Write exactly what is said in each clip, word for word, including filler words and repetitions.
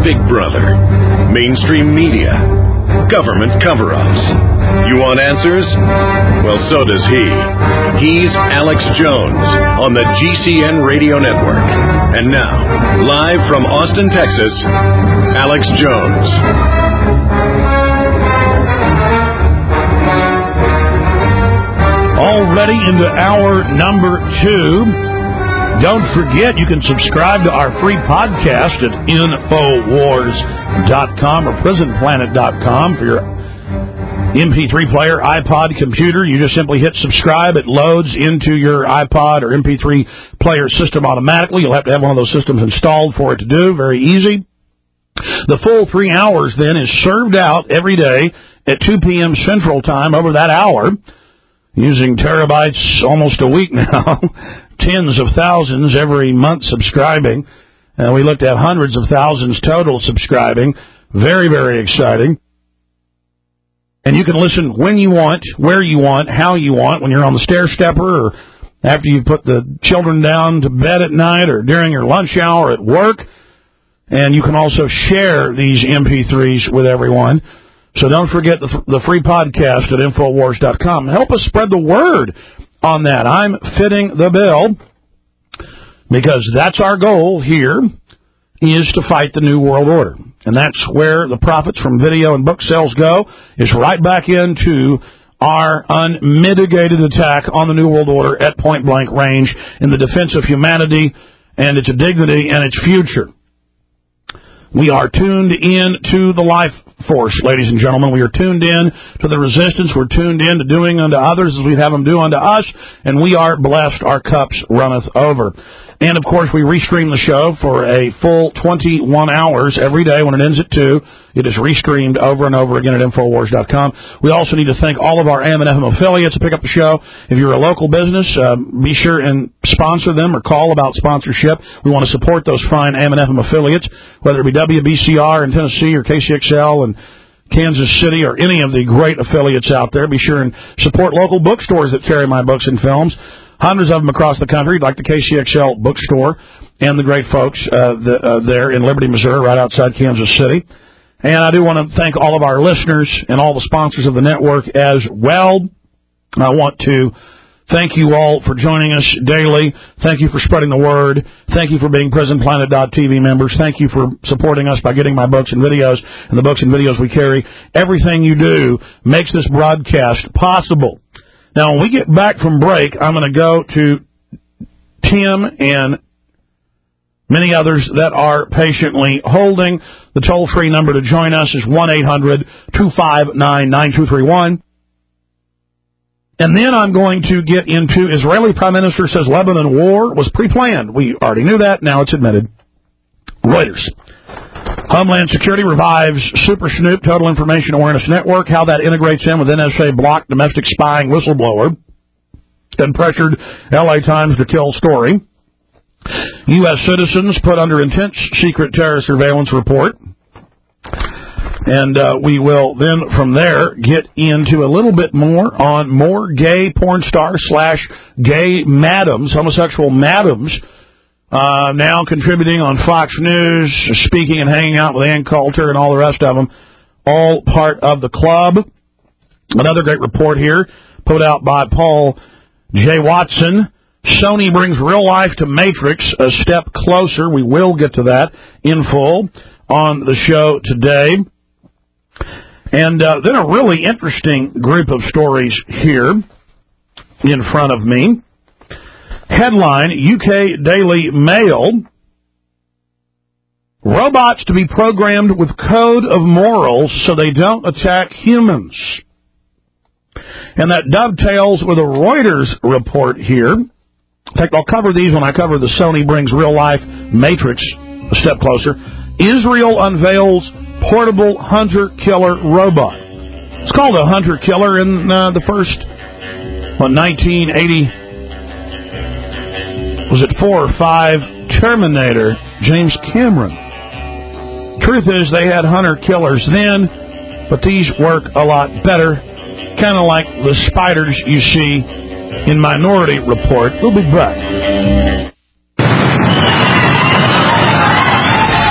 Big Brother, mainstream media, government cover-ups. You want answers? Well, so does he. He's Alex Jones on the G C N Radio Network. And now, live from Austin, Texas, Alex Jones. Already into hour number two. Don't forget, you can subscribe to our free podcast at Infowars dot com or Prison Planet dot com for your M P three player, iPod, computer. You just simply hit subscribe. It loads into your iPod or M P three player system automatically. You'll have to have one of those systems installed for it to do. Very easy. The full three hours, then, is served out every day at two p.m. Central Time over that hour, using terabytes almost a week now. Tens of thousands every month subscribing. Uh, we looked at hundreds of thousands total subscribing. Very, very exciting. And you can listen when you want, where you want, how you want, when you're on the stair stepper or after you put the children down to bed at night or during your lunch hour at work. And you can also share these M P threes with everyone. So don't forget the, the free podcast at Infowars dot com. Help us spread the word on that. I'm fitting the bill because that's our goal here, is to fight the New World Order. And that's where the profits from video and book sales go, is right back into our unmitigated attack on the New World Order at point-blank range in the defense of humanity and its dignity and its future. We are tuned in to the life force, ladies and gentlemen. We are tuned in to the resistance. We're tuned in to doing unto others as we'd have them do unto us. And we are blessed. Our cups runneth over. And, of course, we restream the show for a full twenty-one hours every day. When it ends at two, it is restreamed over and over again at Infowars dot com. We also need to thank all of our A M and F M affiliates to pick up the show. If you're a local business, uh, be sure and sponsor them or call about sponsorship. We want to support those fine A M and F M affiliates, whether it be W B C R in Tennessee or K C X L and Kansas City or any of the great affiliates out there. Be sure and support local bookstores that carry my books and films. Hundreds of them across the country, like the K C X L bookstore and the great folks uh, the, uh, there in Liberty, Missouri, right outside Kansas City. And I do want to thank all of our listeners and all the sponsors of the network as well. I want to thank you all for joining us daily. Thank you for spreading the word. Thank you for being Prison Planet dot T V members. Thank you for supporting us by getting my books and videos and the books and videos we carry. Everything you do makes this broadcast possible. Now, when we get back from break, I'm going to go to Tim and many others that are patiently holding. The toll-free number to join us is one eight hundred two five nine nine two three one. And then I'm going to get into Israeli Prime Minister says Lebanon war was pre-planned. We already knew that. Now it's admitted. Reuters. Homeland Security revives Super Snoop Total Information Awareness Network, how that integrates in with N S A blocked domestic spying whistleblower and pressured L A Times to kill story. U S citizens put under intense secret terror surveillance report. And uh, we will then, from there, get into a little bit more on more gay porn stars slash gay madams, homosexual madams, uh, now contributing on Fox News, speaking and hanging out with Ann Coulter and all the rest of them, all part of the club. Another great report here, put out by Paul J. Watson. Sony brings real life to Matrix a step closer. We will get to that in full on the show today. And uh, then a really interesting group of stories here in front of me. Headline, U K Daily Mail. Robots to be programmed with code of morals so they don't attack humans. And that dovetails with a Reuters report here. In fact, I'll cover these when I cover the Sony brings real life Matrix a step closer. Israel unveils portable hunter-killer robot. It's called a hunter-killer in uh, the first, what, nineteen eighty, was it four or five, Terminator, James Cameron. Truth is, they had hunter-killers then, but these work a lot better, kind of like the spiders you see in Minority Report. We'll be back. It's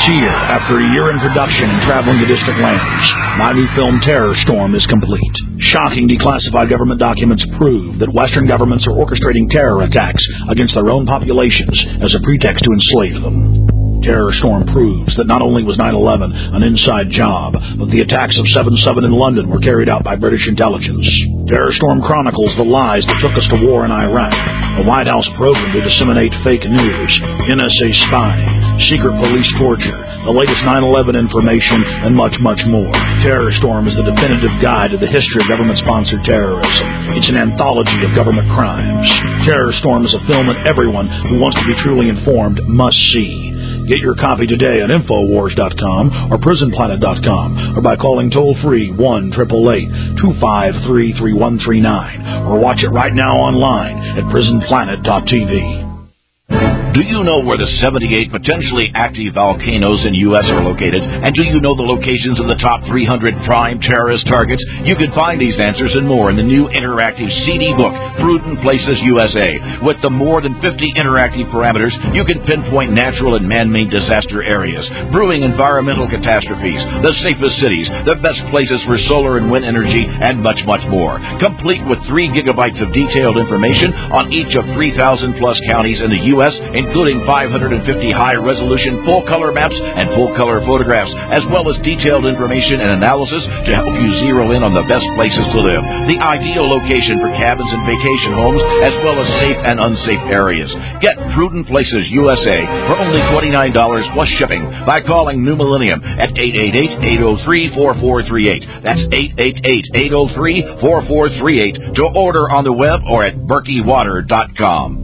year, after a year in production and traveling to distant lands, my new film Terror Storm is complete. Shocking declassified government documents prove that Western governments are orchestrating terror attacks against their own populations as a pretext to enslave them. Terror Storm proves that not only was nine eleven an inside job, but the attacks of seven seven in London were carried out by British intelligence. Terror Storm chronicles the lies that took us to war in Iraq, the White House program to disseminate fake news, N S A spying, secret police torture, the latest nine eleven information, and much, much more. Terror Storm is the definitive guide to the history of government-sponsored terrorism. It's an anthology of government crimes. Terror Storm is a film that everyone who wants to be truly informed must see. Get your copy today at Infowars dot com or Prison Planet dot com or by calling toll-free one eight eight eight, two five three, three one three nine or watch it right now online at Prison Planet dot T V. Do you know where the seventy-eight potentially active volcanoes in U S are located? And do you know the locations of the top three hundred prime terrorist targets? You can find these answers and more in the new interactive C D book, Prudent Places U S A. With the more than fifty interactive parameters, you can pinpoint natural and man-made disaster areas, brewing environmental catastrophes, the safest cities, the best places for solar and wind energy, and much, much more. Complete with three gigabytes of detailed information on each of three thousand plus counties in the U S, including five hundred fifty high-resolution full-color maps and full-color photographs, as well as detailed information and analysis to help you zero in on the best places to live, the ideal location for cabins and vacation homes, as well as safe and unsafe areas. Get Prudent Places U S A for only twenty-nine dollars plus shipping by calling New Millennium at eight eight eight, eight oh three, four four three eight. That's eight eight eight, eight oh three, four four three eight to order on the web or at berkey water dot com.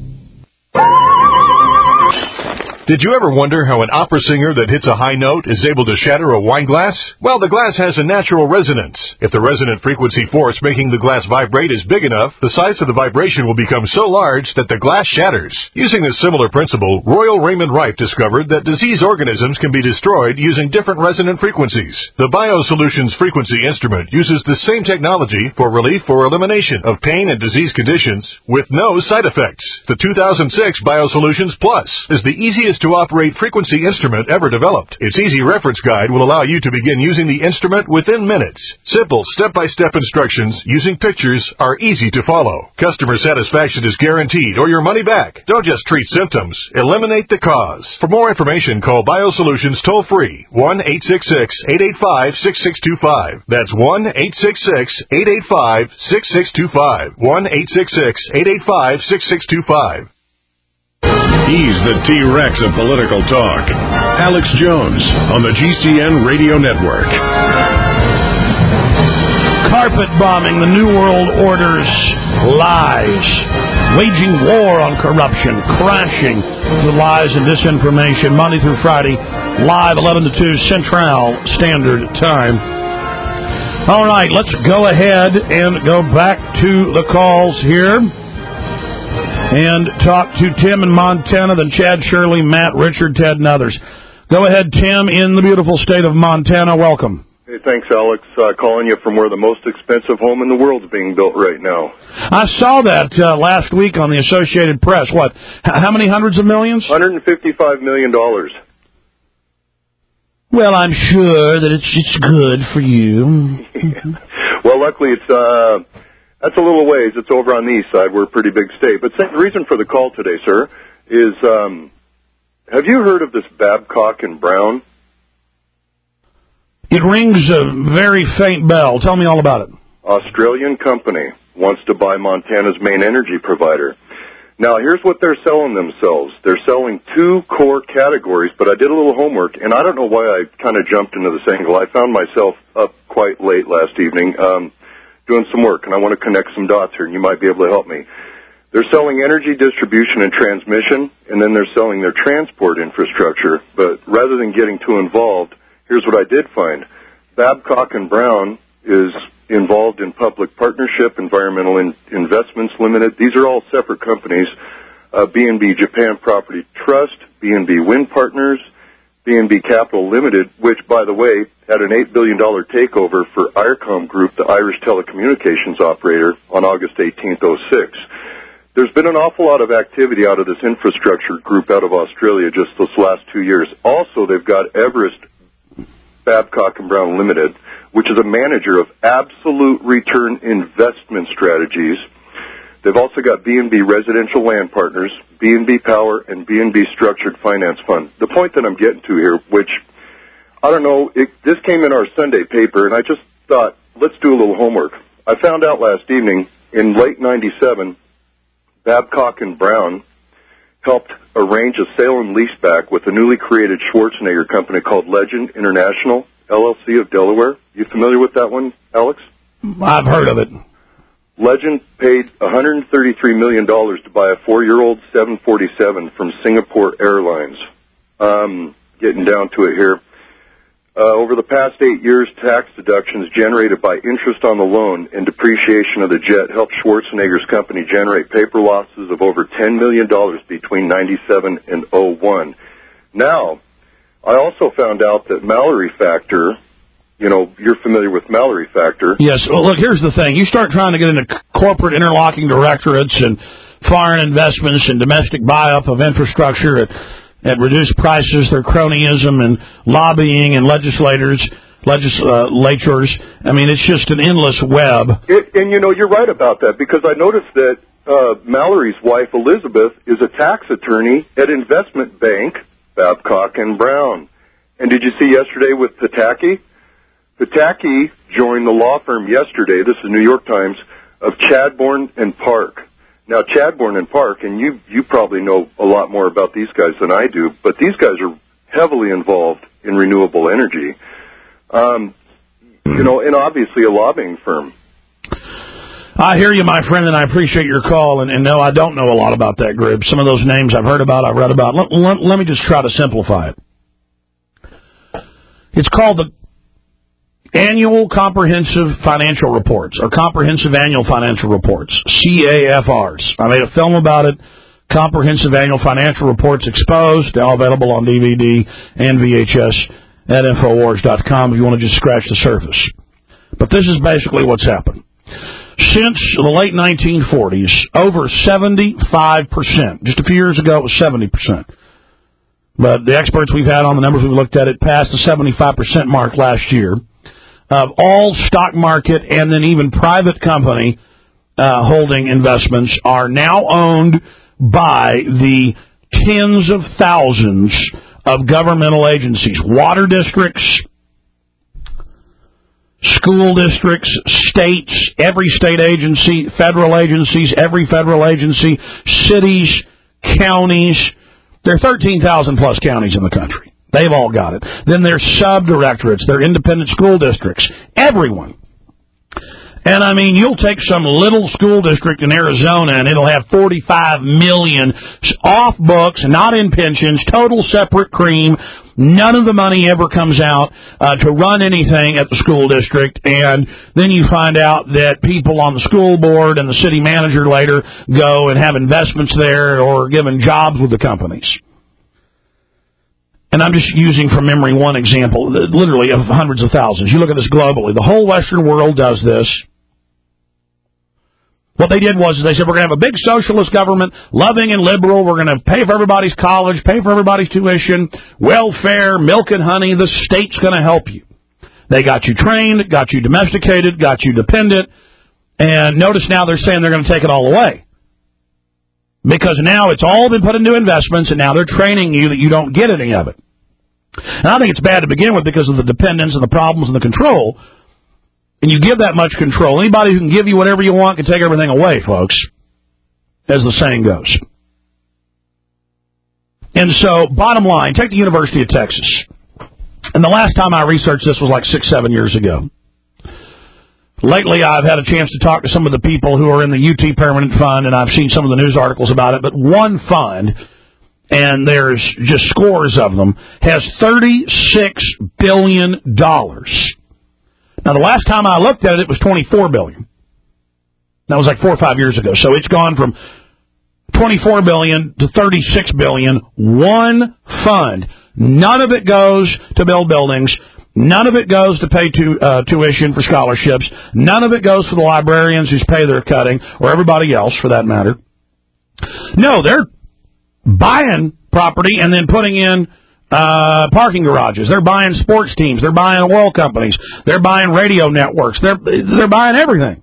Did you ever wonder how an opera singer that hits a high note is able to shatter a wine glass? Well, the glass has a natural resonance. If the resonant frequency force making the glass vibrate is big enough, the size of the vibration will become so large that the glass shatters. Using a similar principle, Royal Raymond Rife discovered that disease organisms can be destroyed using different resonant frequencies. The BioSolutions frequency instrument uses the same technology for relief or elimination of pain and disease conditions with no side effects. The two thousand six BioSolutions Plus is the easiest to operate frequency instrument ever developed. Its easy reference guide will allow you to begin using the instrument within minutes. Simple step-by-step instructions using pictures are easy to follow. Customer satisfaction is guaranteed or your money back. Don't just treat symptoms, eliminate the cause. For more information, call BioSolutions toll-free one eight six six, eight eight five, six six two five. That's one eight six six, eight eight five, six six two five. one eight six six, eight eight five, six six two five. He's the T-Rex of political talk. Alex Jones on the G C N Radio Network. Carpet bombing the New World Order's lies. Waging war on corruption. Crashing the lies and disinformation. Monday through Friday, live eleven to two Central Standard Time. All right, let's go ahead and go back to the calls here. And talk to Tim in Montana, then Chad, Shirley, Matt, Richard, Ted, and others. Go ahead, Tim, in the beautiful state of Montana. Welcome. Hey, thanks, Alex. Uh, calling you from where the most expensive home in the world is being built right now. I saw that uh, last week on the Associated Press. What? H- how many hundreds of millions? one hundred fifty-five million dollars. Well, I'm sure that it's it's good for you. Well, luckily, it's... Uh, That's a little ways. It's over on the east side. We're a pretty big state. But the reason for the call today, sir, is um, have you heard of this Babcock and Brown? It rings a very faint bell. Tell me all about it. Australian company wants to buy Montana's main energy provider. Now, here's what they're selling themselves. They're selling two core categories, but I did a little homework, and I don't know why I kind of jumped into this angle. I found myself up quite late last evening. Um doing some work, and I want to connect some dots here, and you might be able to help me. They're selling energy distribution and transmission, and then they're selling their transport infrastructure. But rather than getting too involved, here's what I did find. Babcock and Brown is involved in public partnership, environmental in- investments limited. These are all separate companies. Uh, B and B Japan Property Trust, B and B Wind Partners, B and B Capital Limited, which, by the way, had an eight billion dollars takeover for IRCOM Group, the Irish telecommunications operator, on August eighteenth, oh six. there's been an awful lot of activity out of this infrastructure group out of Australia just this last two years. Also, they've got Everest Babcock and Brown Limited, which is a manager of absolute return investment strategies. They've also got B and B Residential Land Partners, B and B Power, and B and B Structured Finance Fund. The point that I'm getting to here, which, I don't know, it, this came in our Sunday paper, and I just thought, let's do a little homework. I found out last evening, in late ninety-seven, Babcock and Brown helped arrange a sale and leaseback with a newly created Schwarzenegger company called Legend International, L L C of Delaware. You familiar with that one, Alex? I've heard of it. Legend paid one hundred thirty-three million dollars to buy a four-year-old seven forty-seven from Singapore Airlines. Um, getting down to it here. Uh, over the past eight years, tax deductions generated by interest on the loan and depreciation of the jet helped Schwarzenegger's company generate paper losses of over ten million dollars between ninety-seven and oh one. Now, I also found out that Mallory Factor, you know, you're familiar with Mallory Factor. Yes. Well, look, here's the thing. You start trying to get into corporate interlocking directorates and foreign investments and domestic buy-up of infrastructure at at reduced prices, their cronyism and lobbying and legislators, legislatures. I mean, it's just an endless web. It, and, you know, you're right about that, because I noticed that uh, Mallory's wife, Elizabeth, is a tax attorney at investment bank Babcock and Brown. And did you see yesterday with Pataki? Pataki joined the law firm yesterday, this is New York Times, of Chadbourne and Park. Now, Chadbourne and Park, and you, you probably know a lot more about these guys than I do, but these guys are heavily involved in renewable energy. Um, you know, and obviously a lobbying firm. I hear you, my friend, and I appreciate your call. And, and no, I don't know a lot about that group. Some of those names I've heard about, I've read about. Let, let, let me just try to simplify it. It's called the Annual Comprehensive Financial Reports, or Comprehensive Annual Financial Reports, C A F Rs. I made a film about it, Comprehensive Annual Financial Reports Exposed, now available on D V D and V H S at Infowars dot com if you want to just scratch the surface. But this is basically what's happened. Since the late nineteen forties, over seventy-five percent, just a few years ago it was seventy percent, but the experts we've had on the numbers we've looked at, it passed the seventy-five percent mark last year, of all stock market and then even private company uh, holding investments are now owned by the tens of thousands of governmental agencies, water districts, school districts, states, every state agency, federal agencies, every federal agency, cities, counties. There are thirteen thousand plus counties in the country. They've all got it. Then there's sub-directorates, their independent school districts, everyone. And, I mean, you'll take some little school district in Arizona, and it'll have forty-five million off books, not in pensions, total separate cream. None of the money ever comes out uh, to run anything at the school district. And then you find out that people on the school board and the city manager later go and have investments there or given jobs with the companies. And I'm just using from memory one example, literally of hundreds of thousands. You look at this globally. The whole Western world does this. What they did was they said, we're going to have a big socialist government, loving and liberal. We're going to pay for everybody's college, pay for everybody's tuition, welfare, milk and honey. The state's going to help you. They got you trained, got you domesticated, got you dependent. And notice now they're saying they're going to take it all away. Because now it's all been put into investments, and now they're training you that you don't get any of it. And I think it's bad to begin with because of the dependence and the problems and the control. And you give that much control. Anybody who can give you whatever you want can take everything away, folks, as the saying goes. And so, bottom line, take the University of Texas. And the last time I researched this was like six, seven years ago. Lately, I've had a chance to talk to some of the people who are in the U T Permanent Fund, and I've seen some of the news articles about it. But one fund, and there's just scores of them, has thirty-six billion dollars. Now, the last time I looked at it, it was twenty-four billion dollars. That was like four or five years ago. So it's gone from twenty-four billion dollars to thirty-six billion dollars. One fund. None of it goes to build buildings. None of it goes to pay tu- uh, tuition for scholarships. None of it goes for the librarians whose pay they're cutting, or everybody else, for that matter. No, they're buying property and then putting in uh, parking garages. They're buying sports teams. They're buying oil companies. They're buying radio networks. They're they're buying everything.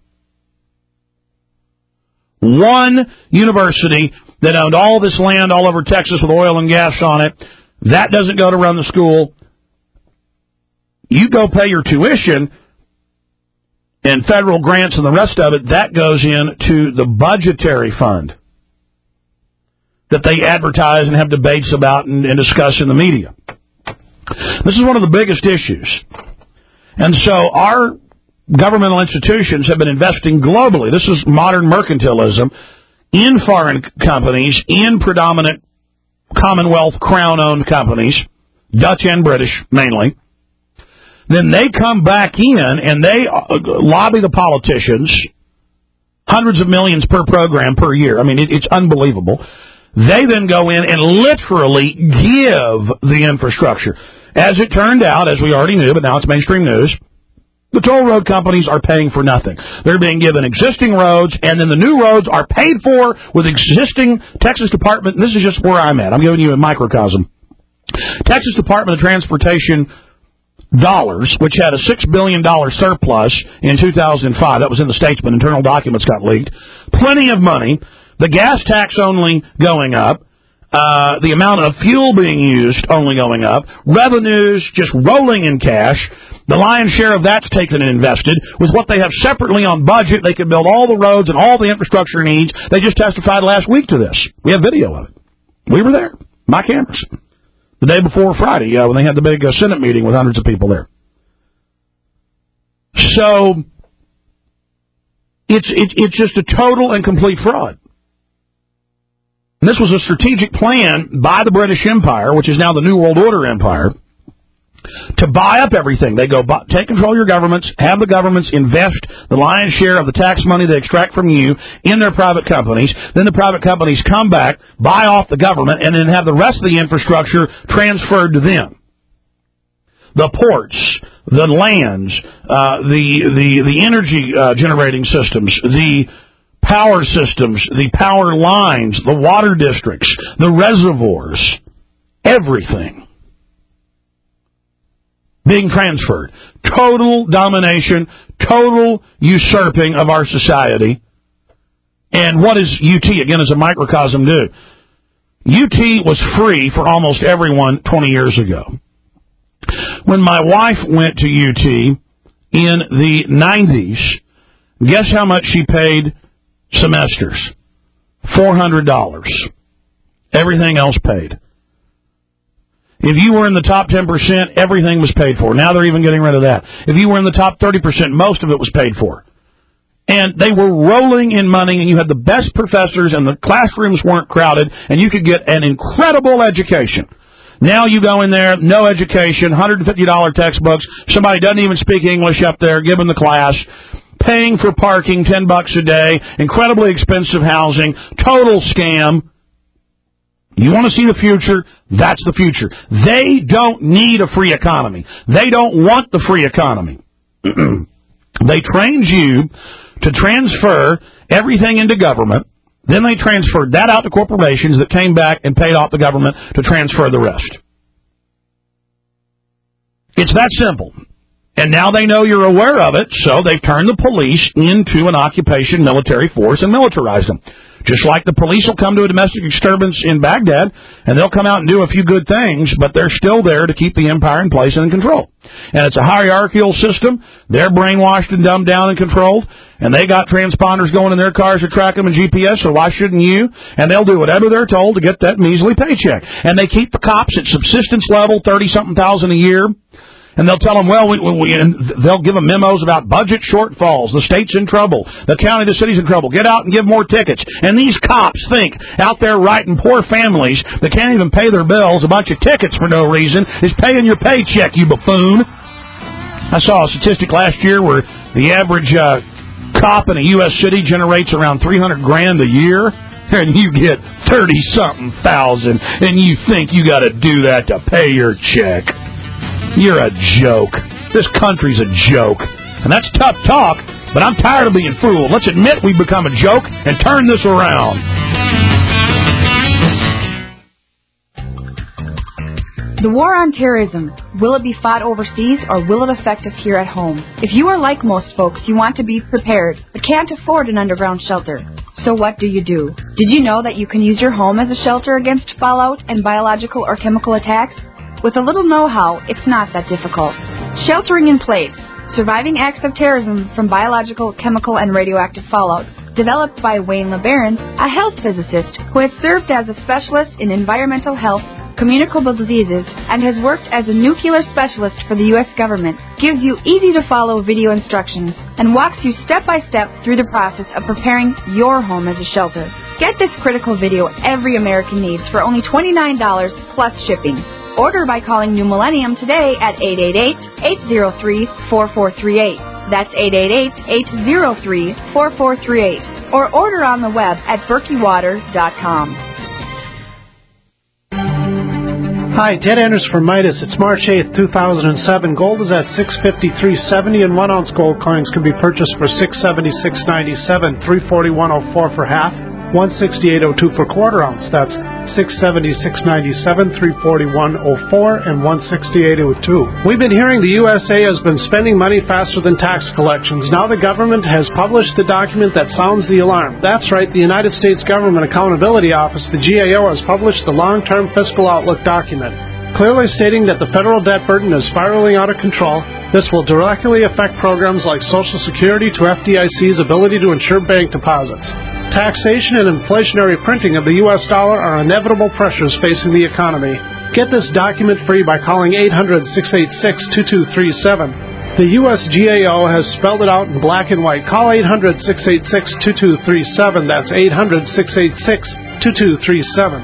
One university that owned all this land all over Texas with oil and gas on it, that doesn't go to run the school. You go pay your tuition and federal grants and the rest of it, that goes into the budgetary fund that they advertise and have debates about and, and discuss in the media. This is one of the biggest issues. And so our governmental institutions have been investing globally. This is modern mercantilism in foreign companies, in predominant Commonwealth Crown-owned companies, Dutch and British mainly. Then they come back in and they lobby the politicians, hundreds of millions per program per year. I mean, it, it's unbelievable. They then go in and literally give the infrastructure. As it turned out, as we already knew, but now it's mainstream news, the toll road companies are paying for nothing. They're being given existing roads, and then the new roads are paid for with existing Texas Department, and this is just where I'm at. I'm giving you a microcosm. Texas Department of Transportation dollars, which had a six billion dollars surplus in two thousand five. That was in the Statesman. Internal documents got leaked. Plenty of money. The gas tax only going up. Uh, the amount of fuel being used only going up. Revenues just rolling in cash. The lion's share of that's taken and invested. With what they have separately on budget, they can build all the roads and all the infrastructure needs. They just testified last week to this. We have video of it. We were there. My cameras. The day before Friday, uh, when they had the big uh, Senate meeting with hundreds of people there. So, it's, it, it's just a total and complete fraud. And this was a strategic plan by the British Empire, which is now the New World Order Empire, to buy up everything. They go buy, take control of your governments, have the governments invest the lion's share of the tax money they extract from you in their private companies. Then the private companies come back, buy off the government, and then have the rest of the infrastructure transferred to them. The ports, the lands, uh, the the the energy uh, generating systems, the power systems, the power lines, the water districts, the reservoirs, everything being transferred. Total domination, total usurping of our society. And what does U T, again, as a microcosm, do? U T was free for almost everyone twenty years ago. When my wife went to U T in the nineties, guess how much she paid semesters? four hundred dollars. Everything else paid. If you were in the top ten percent, everything was paid for. Now they're even getting rid of that. If you were in the top thirty percent, most of it was paid for. And they were rolling in money, and you had the best professors, and the classrooms weren't crowded, and you could get an incredible education. Now you go in there, no education, one hundred fifty dollars textbooks, somebody doesn't even speak English up there, giving the class, paying for parking, ten bucks a day, incredibly expensive housing, total scam. You want to see the future? That's the future. They don't need a free economy. They don't want the free economy. They trained you to transfer everything into government. Then they transferred that out to corporations that came back and paid off the government to transfer the rest. It's that simple. And now they know you're aware of it, so they've turned the police into an occupation military force and militarized them. Just like the police will come to a domestic disturbance in Baghdad, and they'll come out and do a few good things, but they're still there to keep the empire in place and in control. And it's a hierarchical system. They're brainwashed and dumbed down and controlled, and they got transponders going in their cars to track them and G P S, so why shouldn't you? And they'll do whatever they're told to get that measly paycheck. And they keep the cops at subsistence level, thirty-something thousand a year. And they'll tell them, well, we, we, and they'll give them memos about budget shortfalls. The state's in trouble. The county, the city's in trouble. Get out and give more tickets. And these cops think out there writing poor families that can't even pay their bills, a bunch of tickets for no reason, is paying your paycheck, you buffoon. I saw a statistic last year where the average uh, cop in a U S city generates around three hundred grand a year. And you get thirty-something thousand, and you think you got to do that to pay your check. You're a joke. This country's a joke. And that's tough talk, but I'm tired of being fooled. Let's admit we've become a joke and turn this around. The war on terrorism, will it be fought overseas or will it affect us here at home? If you are like most folks, you want to be prepared, but can't afford an underground shelter. So what do you do? Did you know that you can use your home as a shelter against fallout and biological or chemical attacks? With a little know-how, it's not that difficult. Sheltering in Place, Surviving Acts of Terrorism from Biological, Chemical, and Radioactive Fallout, developed by Wayne LeBaron, a health physicist who has served as a specialist in environmental health, communicable diseases, and has worked as a nuclear specialist for the U S government, gives you easy-to-follow video instructions and walks you step-by-step through the process of preparing your home as a shelter. Get this critical video every American needs for only twenty-nine dollars plus shipping. Order by calling New Millennium today at eight eight eight, eight zero three, four four three eight. That's eight eight eight, eight zero three, four four three eight. Or order on the web at berkey water dot com. Hi, Ted Anders from Midas. It's March eighth, two thousand seven. Gold is at six fifty-three seventy, and one ounce gold coins can be purchased for six seventy-six ninety-seven, three forty-one oh four for half, one sixty-eight oh two for quarter ounce. That's six seventy-six ninety-seven, three forty-one oh four, and one sixty-eight oh two. We've been hearing the U S A has been spending money faster than tax collections. Now the government has published the document that sounds the alarm. That's right, the United States Government Accountability Office, the G A O, has published the Long-Term Fiscal Outlook document, clearly stating that the federal debt burden is spiraling out of control. This will directly affect programs like Social Security to F D I C's ability to insure bank deposits. Taxation and inflationary printing of the U S dollar are inevitable pressures facing the economy. Get this document free by calling eight hundred, six eight six, two two three seven. The U S G A O has spelled it out in black and white. Call eight hundred, six eight six, two two three seven. That's eight hundred, six eight six, two two three seven.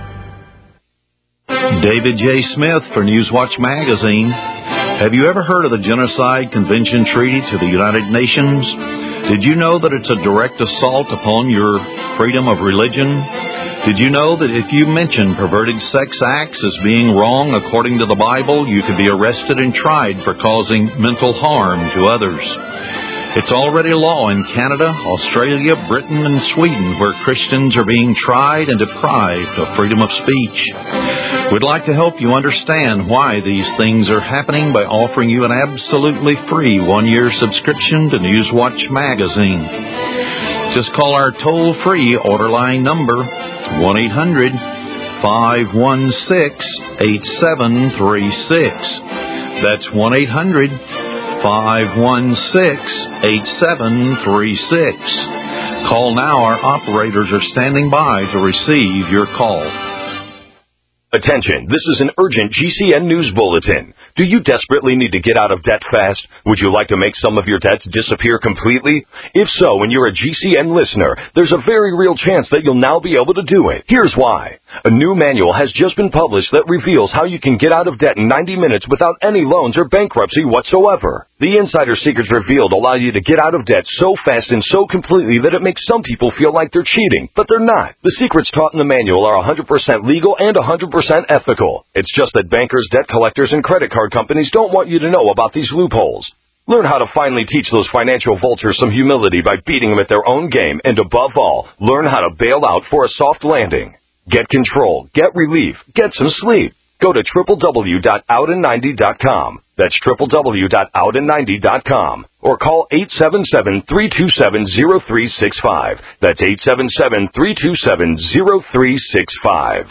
David J. Smith for Newswatch Magazine. Have you ever heard of the Genocide Convention Treaty to the United Nations? Did you know that it's a direct assault upon your freedom of religion? Did you know that if you mention perverted sex acts as being wrong according to the Bible, you could be arrested and tried for causing mental harm to others? It's already law in Canada, Australia, Britain, and Sweden, where Christians are being tried and deprived of freedom of speech. We'd like to help you understand why these things are happening by offering you an absolutely free one-year subscription to Newswatch Magazine. Just call our toll-free order line number, one eight hundred, five one six, eight seven three six. That's one eight hundred, five one six, eight seven three six. Call now. Our operators are standing by to receive your call. Attention, this is an urgent G C N News Bulletin. Do you desperately need to get out of debt fast? Would you like to make some of your debts disappear completely? If so, and you're a G C N listener, there's a very real chance that you'll now be able to do it. Here's why. A new manual has just been published that reveals how you can get out of debt in ninety minutes without any loans or bankruptcy whatsoever. The insider secrets revealed allow you to get out of debt so fast and so completely that it makes some people feel like they're cheating, but they're not. The secrets taught in the manual are one hundred percent legal and one hundred percent ethical. It's just that bankers, debt collectors, and credit card companies don't want you to know about these loopholes. Learn how to finally teach those financial vultures some humility by beating them at their own game, and above all, learn how to bail out for a soft landing. Get control, get relief, get some sleep. Go to w w w dot out in ninety dot com. That's w w w dot out in ninety dot com. Or call eight seven seven, three two seven, zero three six five. That's eight seven seven, three two seven, zero three six five.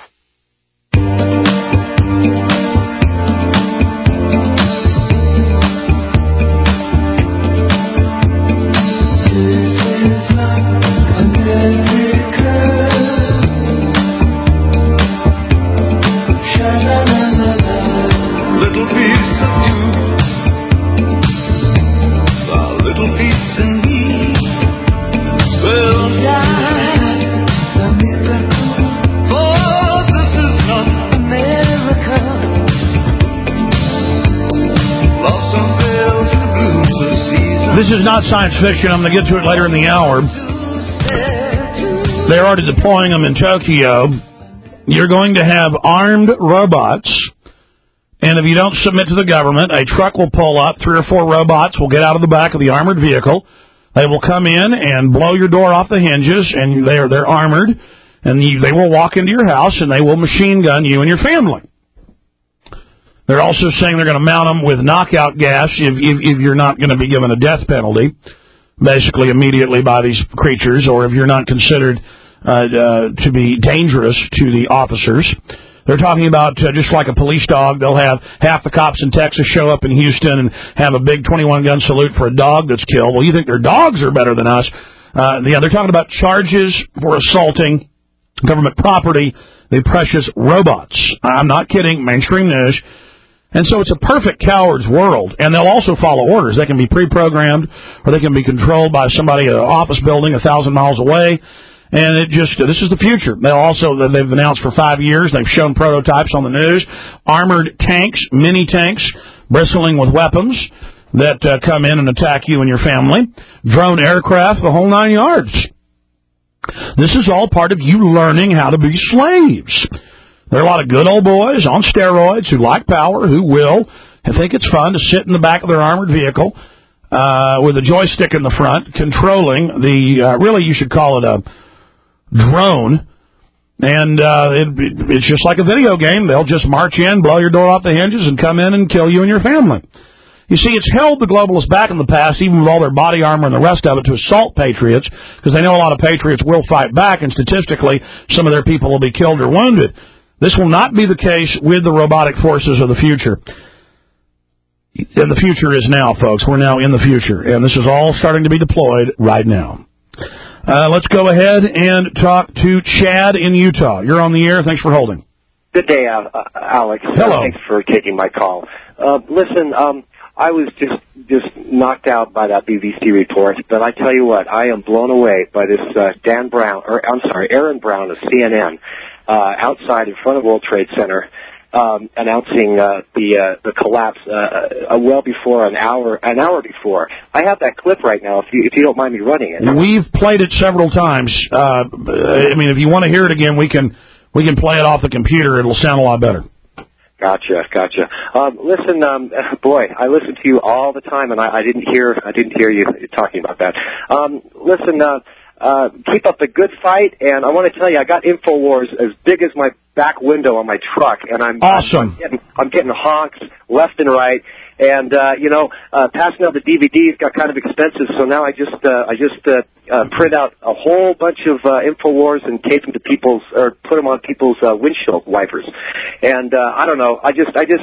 This is not science fiction. I'm going to get to it later in the hour. They're already deploying them in Tokyo. You're going to have armed robots, and if you don't submit to the government, a truck will pull up. Three or four robots will get out of the back of the armored vehicle. They will come in and blow your door off the hinges, and they're they're armored, and you, they will walk into your house, and they will machine gun you and your family. They're also saying they're going to mount them with knockout gas if, if, if you're not going to be given a death penalty, basically immediately by these creatures, or if you're not considered uh, uh, to be dangerous to the officers. They're talking about uh, just like a police dog, they'll have half the cops in Texas show up in Houston and have a big twenty-one gun salute for a dog that's killed. Well, you think their dogs are better than us. Uh, yeah, they're talking about charges for assaulting government property, the precious robots. I'm not kidding, mainstream news. And so it's a perfect coward's world, and they'll also follow orders. They can be pre-programmed, or they can be controlled by somebody in an office building a thousand miles away, and it just, this is the future. They'll also, they've announced for five years, they've shown prototypes on the news, armored tanks, mini tanks, bristling with weapons that uh, come in and attack you and your family, drone aircraft, the whole nine yards. This is all part of you learning how to be slaves. There are a lot of good old boys on steroids who like power, who will, and think it's fun to sit in the back of their armored vehicle uh, with a joystick in the front, controlling the, uh, really you should call it a drone, and uh, it, it's just like a video game. They'll just march in, blow your door off the hinges, and come in and kill you and your family. You see, it's held the globalists back in the past, even with all their body armor and the rest of it, to assault patriots, because they know a lot of patriots will fight back, and statistically, some of their people will be killed or wounded. This will not be the case with the robotic forces of the future. And the future is now, folks. We're now in the future, and this is all starting to be deployed right now. Uh, let's go ahead and talk to Chad in Utah. You're on the air. Thanks for holding. Good day, uh, Alex. Hello. Uh, thanks for taking my call. Uh, listen, um, I was just just knocked out by that B B C report, but I tell you what, I am blown away by this uh, Dan Brown, or I'm sorry, Aaron Brown of C N N, uh, outside in front of World Trade Center, um, announcing uh, the uh, the collapse uh, uh, well before an hour an hour before. I have that clip right now. If you if you don't mind me running it, we've played it several times. Uh, I mean, if you want to hear it again, we can we can play it off the computer. It'll sound a lot better. Gotcha, gotcha. Um, listen, um, boy, I listen to you all the time, and I, I didn't hear I didn't hear you talking about that. Um, listen, uh, uh, keep up the good fight, and I want to tell you, I got InfoWars as big as my back window on my truck, and I'm awesome. I'm getting, I'm getting honks left and right. And uh, you know, uh, passing out the D V Ds got kind of expensive, so now I just uh, I just uh, uh, print out a whole bunch of uh, InfoWars and tape them to people's, or put them on people's uh, windshield wipers. And uh, I don't know, I just I just.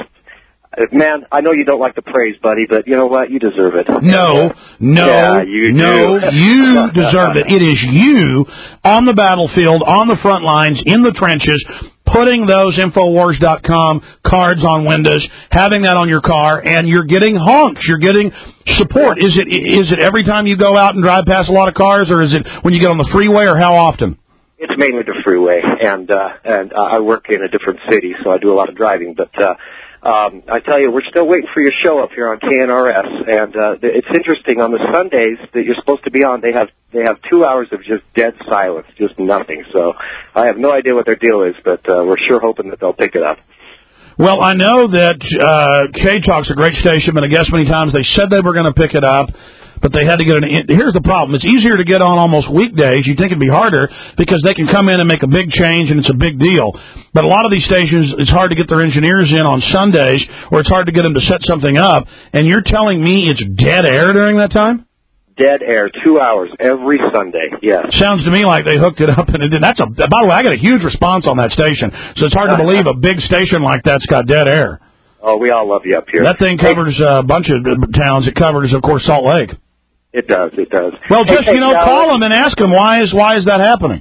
Man, I know you don't like the praise, buddy, but you know what? You deserve it. No, no, yeah, you no, do. you deserve it. It is you on the battlefield, on the front lines, in the trenches, putting those InfoWars dot com cards on windows, having that on your car, and you're getting honks. You're getting support. Is it is it every time you go out and drive past a lot of cars, or is it when you get on the freeway, or how often? It's mainly the freeway, and uh, and uh, I work in a different city, so I do a lot of driving, but. Uh, Um, I tell you, we're still waiting for your show up here on K N R S, and uh, it's interesting. On the Sundays that you're supposed to be on, they have they have two hours of just dead silence, just nothing. So I have no idea what their deal is, but uh, we're sure hoping that they'll pick it up. Well, I know that uh, K-Talk's a great station, but I guess many times they said they were going to pick it up, but they had to get an... Here's the problem. It's easier to get on almost weekdays. You'd think it'd be harder because they can come in and make a big change, and it's a big deal. But a lot of these stations, it's hard to get their engineers in on Sundays, or it's hard to get them to set something up, and you're telling me it's dead air during that time? Dead air, two hours every Sunday, yes. Sounds to me like they hooked it up, and it did. That's a... By the way, I got a huge response on that station, so it's hard to believe a big station like that's got dead air. Oh, we all love you up here. That thing covers a bunch of towns. It covers, of course, Salt Lake. It does, it does. Well, just, hey, you know, hey, call them and ask them, why is why is that happening?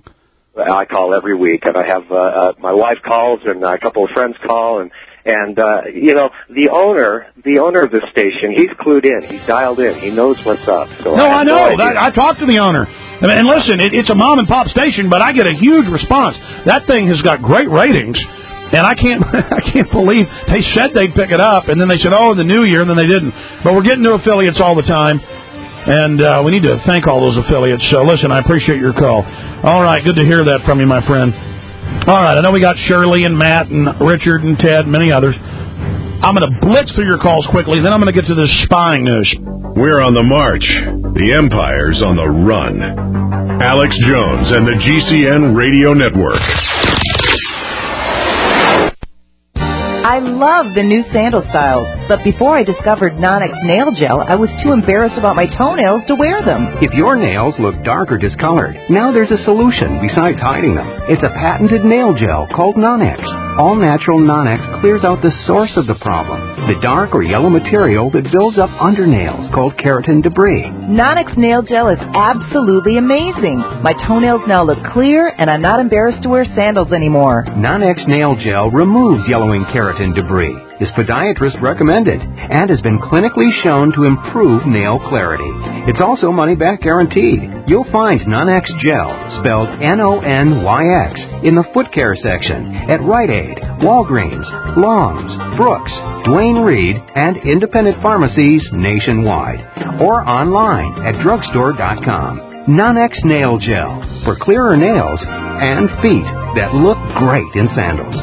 I call every week, and I have, uh, uh, my wife calls, and a couple of friends call, and, and, uh, you know, the owner, the owner of the station, he's clued in, he's dialed in, he knows what's up. So no, I, I know, no that, I talked to the owner, and, and listen, it, it's a mom and pop station, but I get a huge response. That thing has got great ratings. And I can't, I can't believe they said they'd pick it up, and then they said, oh, in the new year, and then they didn't. But we're getting new affiliates all the time, and uh, we need to thank all those affiliates. So, listen, I appreciate your call. All right, good to hear that from you, my friend. All right, I know we got Shirley and Matt and Richard and Ted, many others. I'm going to blitz through your calls quickly, then I'm going to get to this spying news. We're on the march. The Empire's on the run. Alex Jones and the G C N Radio Network. I I love the new sandal styles, but before I discovered Nonex Nail Gel, I was too embarrassed about my toenails to wear them. If your nails look dark or discolored, now there's a solution besides hiding them. It's a patented nail gel called Nonex. All-natural Nonex clears out the source of the problem, the dark or yellow material that builds up under nails called keratin debris. Nonex Nail Gel is absolutely amazing. My toenails now look clear, and I'm not embarrassed to wear sandals anymore. Nonex Nail Gel removes yellowing keratin debris, is podiatrist recommended, and has been clinically shown to improve nail clarity. It's also money-back guaranteed. You'll find Nonex Gel, spelled N O N Y X, in the foot care section at Rite Aid, Walgreens, Long's, Brooks, Duane Reade, and independent pharmacies nationwide, or online at drugstore dot com. Nonex Nail Gel, for clearer nails and feet that look great in sandals.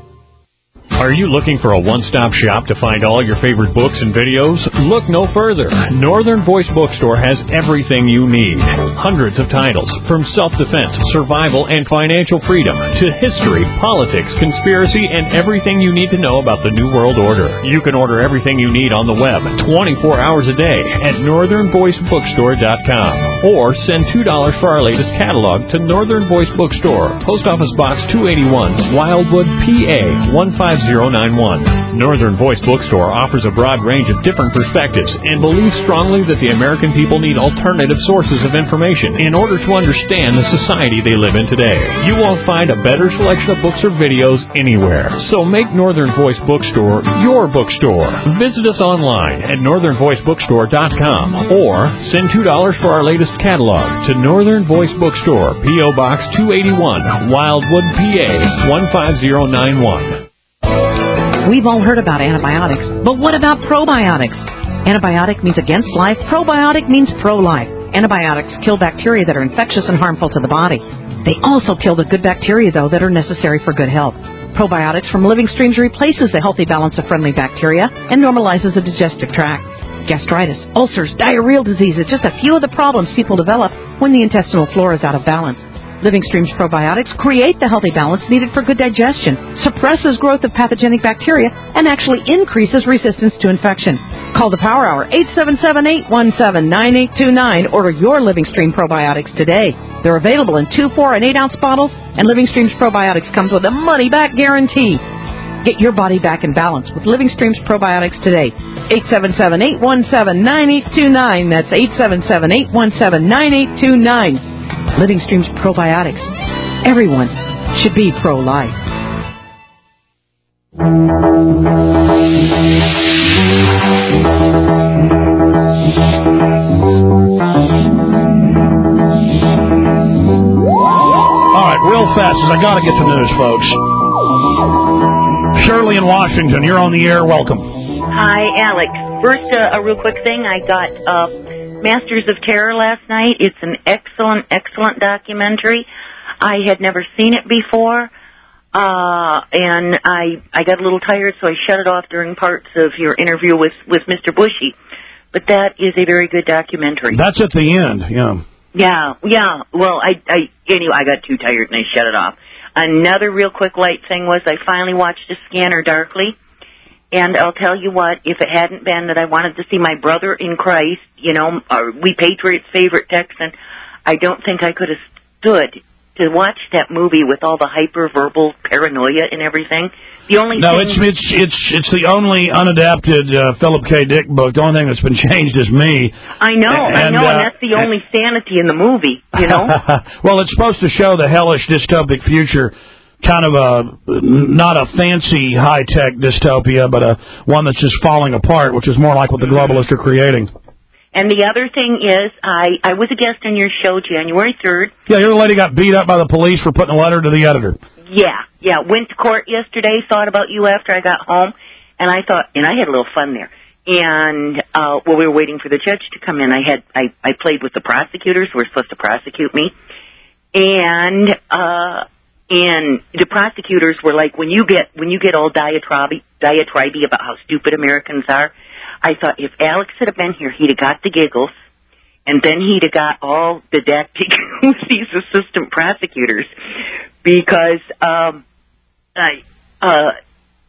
Are you looking for a one-stop shop to find all your favorite books and videos? Look no further. Northern Voice Bookstore has everything you need. Hundreds of titles, from self-defense, survival, and financial freedom, to history, politics, conspiracy, and everything you need to know about the New World Order. You can order everything you need on the web twenty-four hours a day at northern voice bookstore dot com. Or send two dollars for our latest catalog to Northern Voice Bookstore, Post Office Box two eighty-one, Wildwood, P A one five zero nine one. Northern Voice Bookstore offers a broad range of different perspectives and believes strongly that the American people need alternative sources of information in order to understand the society they live in today. You won't find a better selection of books or videos anywhere. So make Northern Voice Bookstore your bookstore. Visit us online at northern voice bookstore dot com or send two dollars for our latest catalog to Northern Voice Bookstore, P O Box two eighty-one, Wildwood, P A one five zero nine one. We've all heard about antibiotics, but what about probiotics? Antibiotic means against life. Probiotic means pro-life. Antibiotics kill bacteria that are infectious and harmful to the body. They also kill the good bacteria, though, that are necessary for good health. Probiotics from living streams replaces the healthy balance of friendly bacteria and normalizes the digestive tract. Gastritis, ulcers, diarrheal diseases, just a few of the problems people develop when the intestinal flora is out of balance. Living Stream's probiotics create the healthy balance needed for good digestion, suppresses growth of pathogenic bacteria, and actually increases resistance to infection. Call the Power Hour, eight seven seven, eight one seven, nine eight two nine. Order your Living Stream probiotics today. They're available in two, four, and eight ounce bottles, and Living Stream's probiotics comes with a money-back guarantee. Get your body back in balance with Living Stream's probiotics today. eight seven seven, eight one seven, nine eight two nine. That's eight seven seven, eight one seven, nine eight two nine. Living Stream's probiotics. Everyone should be pro-life. All right, real fast, as I got to get to news, folks. Shirley in Washington, you're on the air. Welcome. Hi, Alex. First, uh, a real quick thing. I got uh, Masters of Terror last night. It's an excellent, excellent documentary. I had never seen it before, uh, and I I got a little tired, so I shut it off during parts of your interview with, with Mister Bushy. But that is a very good documentary. That's at the end, yeah. Yeah, yeah. Well, I, I anyway, I got too tired and I shut it off. Another real quick light thing was I finally watched A Scanner Darkly. And I'll tell you what, if it hadn't been that I wanted to see my brother in Christ, you know, or we Patriots' favorite Texan, I don't think I could have stood to watch that movie with all the hyper-verbal paranoia and everything. The only no, thing... it's it's it's it's the only unadapted uh, Philip K. Dick book. The only thing that's been changed is me. I know, and, I know, uh, and that's the only sanity in the movie, you know? Well, it's supposed to show the hellish dystopic future, kind of a, not a fancy high-tech dystopia, but a one that's just falling apart, which is more like what the globalists are creating. And the other thing is, I, I was a guest on your show January third. Yeah, your lady got beat up by the police for putting a letter to the editor. Yeah, yeah. Went to court yesterday, thought about you after I got home, and I thought, and I had a little fun there. And, uh, well, we were waiting for the judge to come in. I had, I, I played with the prosecutors who were supposed to prosecute me. And, uh, and the prosecutors were like, when you get, when you get all diatribe, diatribe about how stupid Americans are, I thought if Alex had been here, he'd have got the giggles, and then he'd have got all didactic these assistant prosecutors, because um, I uh,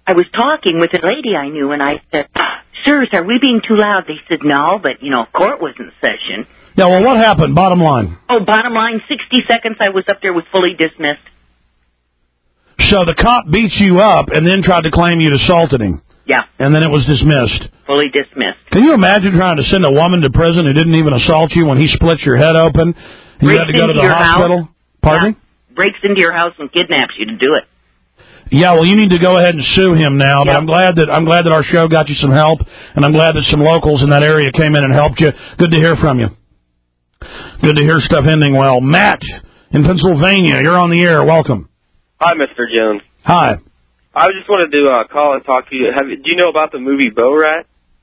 I was talking with a lady I knew, and I said, sirs, are we being too loud? They said, no, but, you know, court was in session. Yeah, well, what happened? Bottom line. Oh, bottom line, sixty seconds I was up there was fully dismissed. So the cop beat you up and then tried to claim you'd assaulted him. Yeah. And then it was dismissed. Fully dismissed. Can you imagine trying to send a woman to prison who didn't even assault you when he split your head open and you had to go to the hospital? House. Pardon me? Yeah. Breaks into your house and kidnaps you to do it. Yeah, well, you need to go ahead and sue him now. But yep. I'm glad that I'm glad that our show got you some help, and I'm glad that some locals in that area came in and helped you. Good to hear from you. Good to hear stuff ending well. Matt in Pennsylvania, you're on the air. Welcome. Hi, Mister Jones. Hi. I just wanted to uh, call and talk to you. Have, do you know about the movie Bo Rat?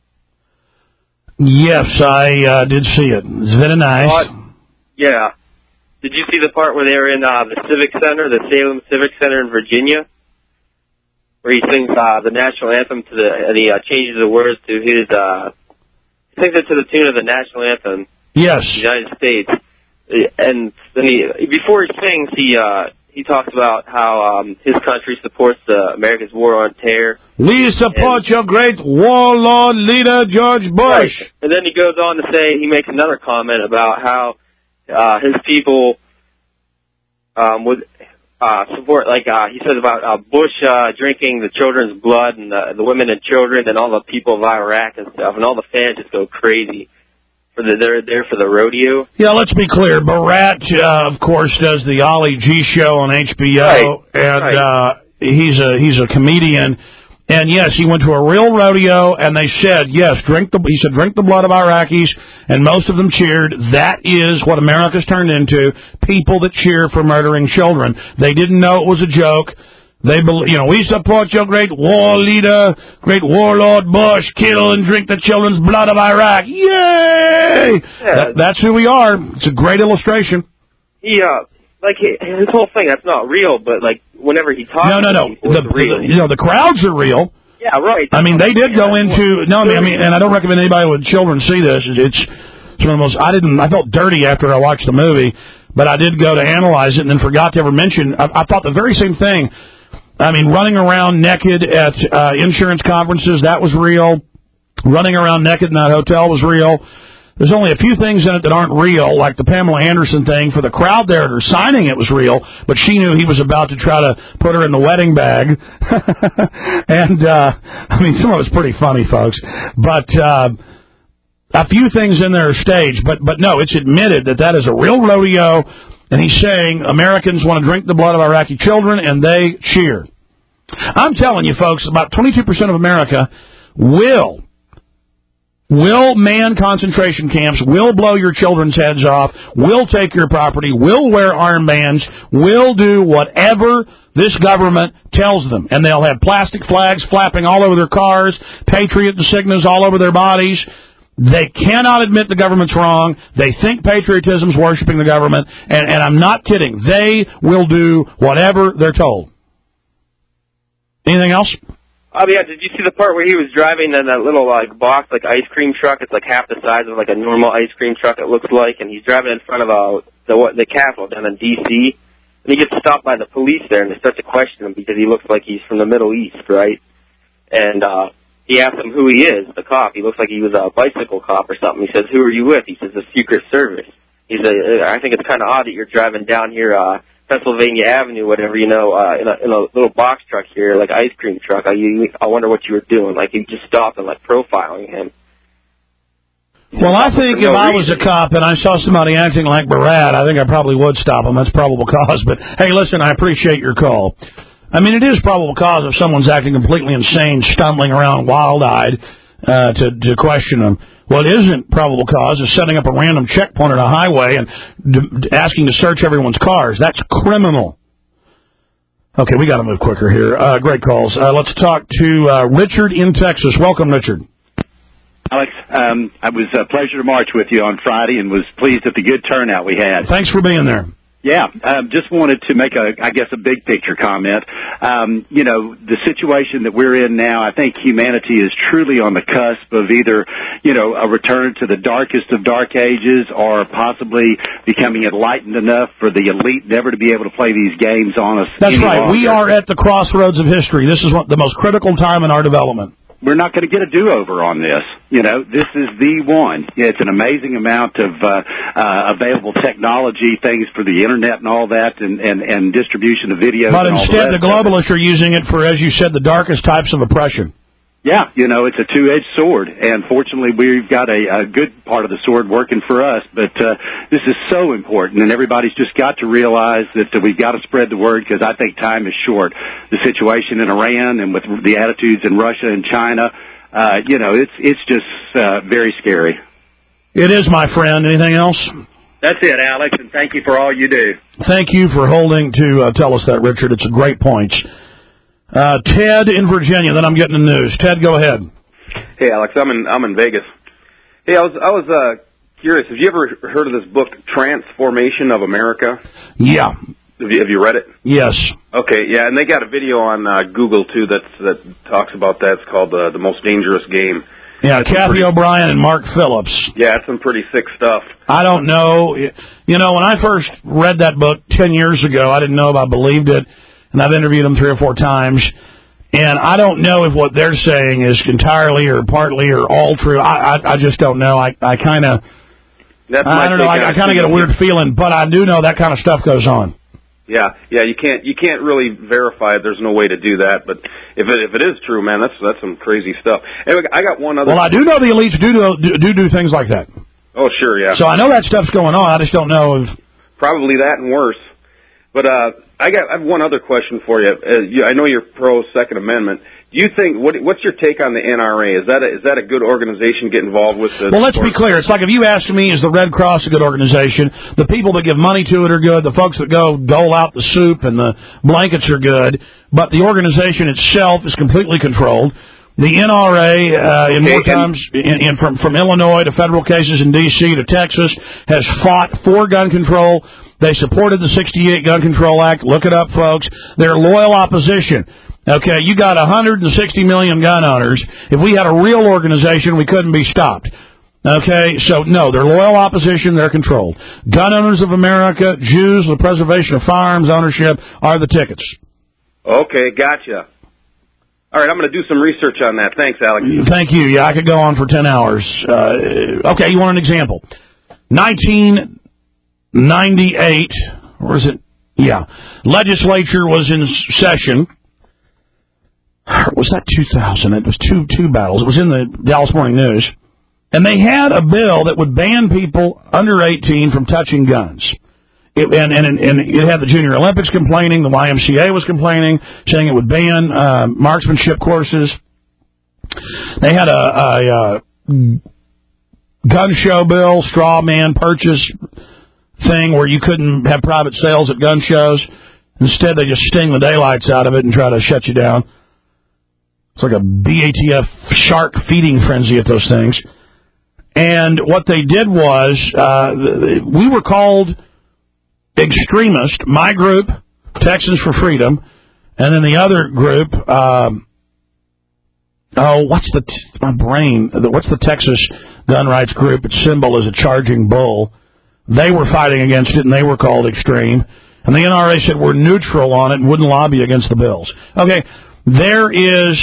Yes, I uh, did see it. It's very nice. Uh, yeah. Did you see the part where they were in uh, the Civic Center, the Salem Civic Center in Virginia, where he sings uh, the national anthem to the, and he uh, changes the words to his, uh, he sings it to the tune of the national anthem. Yes. The United States. And then he, before he sings, he, uh, he talks about how um, his country supports uh, America's war on terror. We support and, your great warlord leader, George Bush. Right. And then he goes on to say, he makes another comment about how uh, his people um, would uh, support, like uh, he says about uh, Bush uh, drinking the children's blood and the, the women and children and all the people of Iraq and stuff, and all the fans just go crazy. For the, they're there for the rodeo. Yeah, let's be clear. Barat, uh, of course, does the Ollie G show on H B O, right. and right. Uh, he's a he's a comedian. And yes, he went to a real rodeo, and they said, yes, drink the. He said, drink the blood of Iraqis, and most of them cheered. That is what America's turned into: people that cheer for murdering children. They didn't know it was a joke. They, believe, you know, we support your great war leader, great warlord Bush. Kill and drink the children's blood of Iraq. Yay! Yeah. That, that's who we are. It's a great illustration. He, uh, like his whole thing. That's not real, but like whenever he talks, no, no, no. The, real. the, you know, the crowds are real. Yeah, right. I mean, they did go into no. I mean, I mean, and I don't recommend anybody with children see this. It's, it's one of the most. I didn't. I felt dirty after I watched the movie, but I did go to analyze it and then forgot to ever mention. I, I thought the very same thing. I mean, running around naked at uh, insurance conferences, that was real. Running around naked in that hotel was real. There's only a few things in it that aren't real, like the Pamela Anderson thing. For the crowd there that are signing it was real, but she knew he was about to try to put her in the wedding bag. and, uh, I mean, some of it's pretty funny, folks. But uh, a few things in there are staged, but, but no, it's admitted that that is a real rodeo. And he's saying Americans want to drink the blood of Iraqi children, and they cheer. I'm telling you, folks, about twenty-two percent of America will, will man concentration camps, will blow your children's heads off, will take your property, will wear armbands, will do whatever this government tells them. And they'll have plastic flags flapping all over their cars, patriot insignias all over their bodies. They cannot admit the government's wrong. They think patriotism is worshiping the government, and, and I'm not kidding. They will do whatever they're told. Anything else? Oh, yeah, did you see the part where he was driving in that little, like, box, like, ice cream truck? It's, like, half the size of, like, a normal ice cream truck, it looks like, and he's driving in front of a, the, the Capitol down in D C, and he gets stopped by the police there, and they start to question him because he looks like he's from the Middle East, right? And, uh... he asked him who he is, the cop. He looks like he was a bicycle cop or something. He says, who are you with? He says, the Secret Service. He said, I think it's kind of odd that you're driving down here, uh, Pennsylvania Avenue, whatever, you know, uh, in a, in a little box truck here, like ice cream truck. I, you, I wonder what you were doing. Like, he just stopped and, like, profiling him. Well, I think if I was a cop and I saw somebody acting like Barat, I think I probably would stop him. That's probable cause. But, hey, listen, I appreciate your call. I mean, it is probable cause if someone's acting completely insane, stumbling around wild-eyed, uh, to, to question them. What isn't probable cause is setting up a random checkpoint at a highway and d- asking to search everyone's cars. That's criminal. Okay, we got to move quicker here. Uh, great calls. Uh, let's talk to uh, Richard in Texas. Welcome, Richard. Alex, um, it was a pleasure to march with you on Friday and was pleased at the good turnout we had. Thanks for being there. Yeah, um, just wanted to make a, I guess, a big picture comment. Um, you know, the situation that we're in now, I think humanity is truly on the cusp of either, you know, a return to the darkest of dark ages or possibly becoming enlightened enough for the elite never to be able to play these games on us. That's right. Longer. We are at the crossroads of history. This is what, the most critical time in our development. We're not going to get a do-over on this. You know, this is the one. It's an amazing amount of uh, uh, available technology, things for the internet and all that, and, and, and distribution of videos. But and instead, all the, the globalists are using it for, as you said, the darkest types of oppression. Yeah, you know, it's a two-edged sword, and fortunately we've got a, a good part of the sword working for us, but uh, this is so important, and everybody's just got to realize that uh, we've got to spread the word, because I think time is short. The situation in Iran and with the attitudes in Russia and China, uh, you know, it's it's just uh, very scary. It is, my friend. Anything else? That's it, Alex, and thank you for all you do. Thank you for holding to uh, tell us that, Richard. It's a great point. Uh, Ted in Virginia, then I'm getting the news. Ted, go ahead. Hey, Alex, I'm in I'm in Vegas. Hey, I was I was uh, curious. Have you ever heard of this book, Transformation of America? Yeah. Have you, have you read it? Yes. Okay, yeah, and they got a video on uh, Google too that's, that talks about that. It's called uh, The Most Dangerous Game. Yeah, That's Kathy pretty, O'Brien and Mark Phillips. Yeah, it's some pretty sick stuff. I don't know. You know, when I first read that book ten years ago, I didn't know if I believed it. And I've interviewed them three or four times, and I don't know if what they're saying is entirely or partly or all true. I I, I just don't know. I I kind of I don't know. I, I kind of get a weird feeling, but I do know that kind of stuff goes on. Yeah, yeah. You can't you can't really verify it. There's no way to do that. But if it if it is true, man, that's that's some crazy stuff. Anyway, I got one other. Well, I do know the elites do do do, do things like that. Oh, sure, yeah. So I know that stuff's going on. I just don't know if probably that and worse. But uh, I got I have one other question for you. Uh, you. I know you're pro Second Amendment. Do you think what what's your take on the N R A? Is that a, is that a good organization to get involved with? The well, let's sport? be clear. It's like if you asked me, is the Red Cross a good organization? The people that give money to it are good. The folks that go dole out the soup and the blankets are good. But the organization itself is completely controlled. The N R A, uh, in okay, more times, in, in from from Illinois to federal cases in D C to Texas, has fought for gun control. They supported the sixty-eight Gun Control Act. Look it up, folks. They're loyal opposition. Okay, you got one hundred sixty million gun owners. If we had a real organization, we couldn't be stopped. Okay, so no, they're loyal opposition. They're controlled. Gun Owners of America, Jews, the preservation of firearms ownership are the tickets. Okay, gotcha. All right, I'm going to do some research on that. Thanks, Alex. Thank you. Yeah, I could go on for ten hours. Uh, okay, you want an example? nineteen ninety-eight, or is it? Yeah. Legislature was in session. Was that two thousand? It was two two battles. It was in the Dallas Morning News. And they had a bill that would ban people under eighteen from touching guns. It, and, and, and it had the Junior Olympics complaining. The Y M C A was complaining, saying it would ban uh, marksmanship courses. They had a, a, a gun show bill, straw man purchase thing where you couldn't have private sales at gun shows. Instead, they just sting the daylights out of it and try to shut you down. It's like a B A T F shark feeding frenzy at those things. And what they did was, uh, we were called extremist, my group, Texans for Freedom, and then the other group, um, oh, what's the, t- my brain, what's the Texas gun rights group? Its symbol is a charging bull. They were fighting against it, and they were called extreme. And the N R A said we're neutral on it and wouldn't lobby against the bills. Okay, there is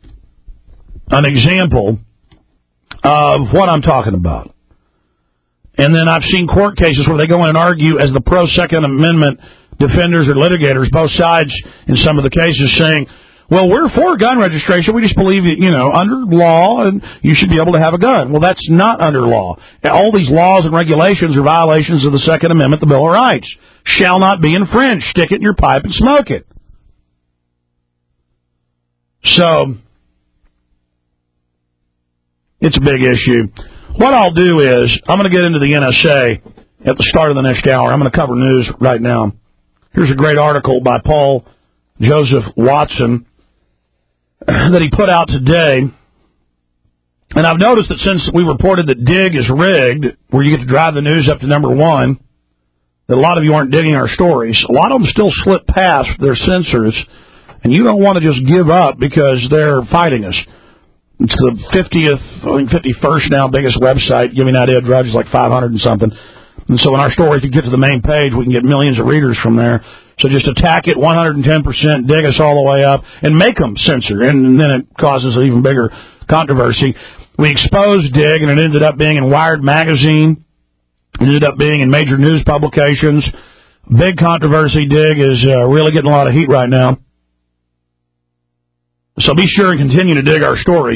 an example of what I'm talking about. And then I've seen court cases where they go in and argue as the pro-Second Amendment defenders or litigators, both sides in some of the cases, saying, well, we're for gun registration. We just believe, you know, under law, and you should be able to have a gun. Well, that's not under law. All these laws and regulations are violations of the Second Amendment, the Bill of Rights. Shall not be infringed. Stick it in your pipe and smoke it. So, it's a big issue. What I'll do is, I'm going to get into the N S A at the start of the next hour. I'm going to cover news right now. Here's a great article by Paul Joseph Watson that he put out today. And I've noticed that since we reported that Dig is rigged, where you get to drive the news up to number one, that a lot of you aren't digging our stories. A lot of them still slip past their censors, and you don't want to just give up because they're fighting us. It's the fiftieth, I think fifty-first now, biggest website giving out ed drugs, like five hundred and something. And so when our story can get to the main page, we can get millions of readers from there. So just attack it one hundred ten percent, dig us all the way up, and make them censor. And then it causes an even bigger controversy. We exposed Dig, and it ended up being in Wired Magazine. It ended up being in major news publications. Big controversy. Dig is uh, really getting a lot of heat right now. So be sure and continue to dig our stories.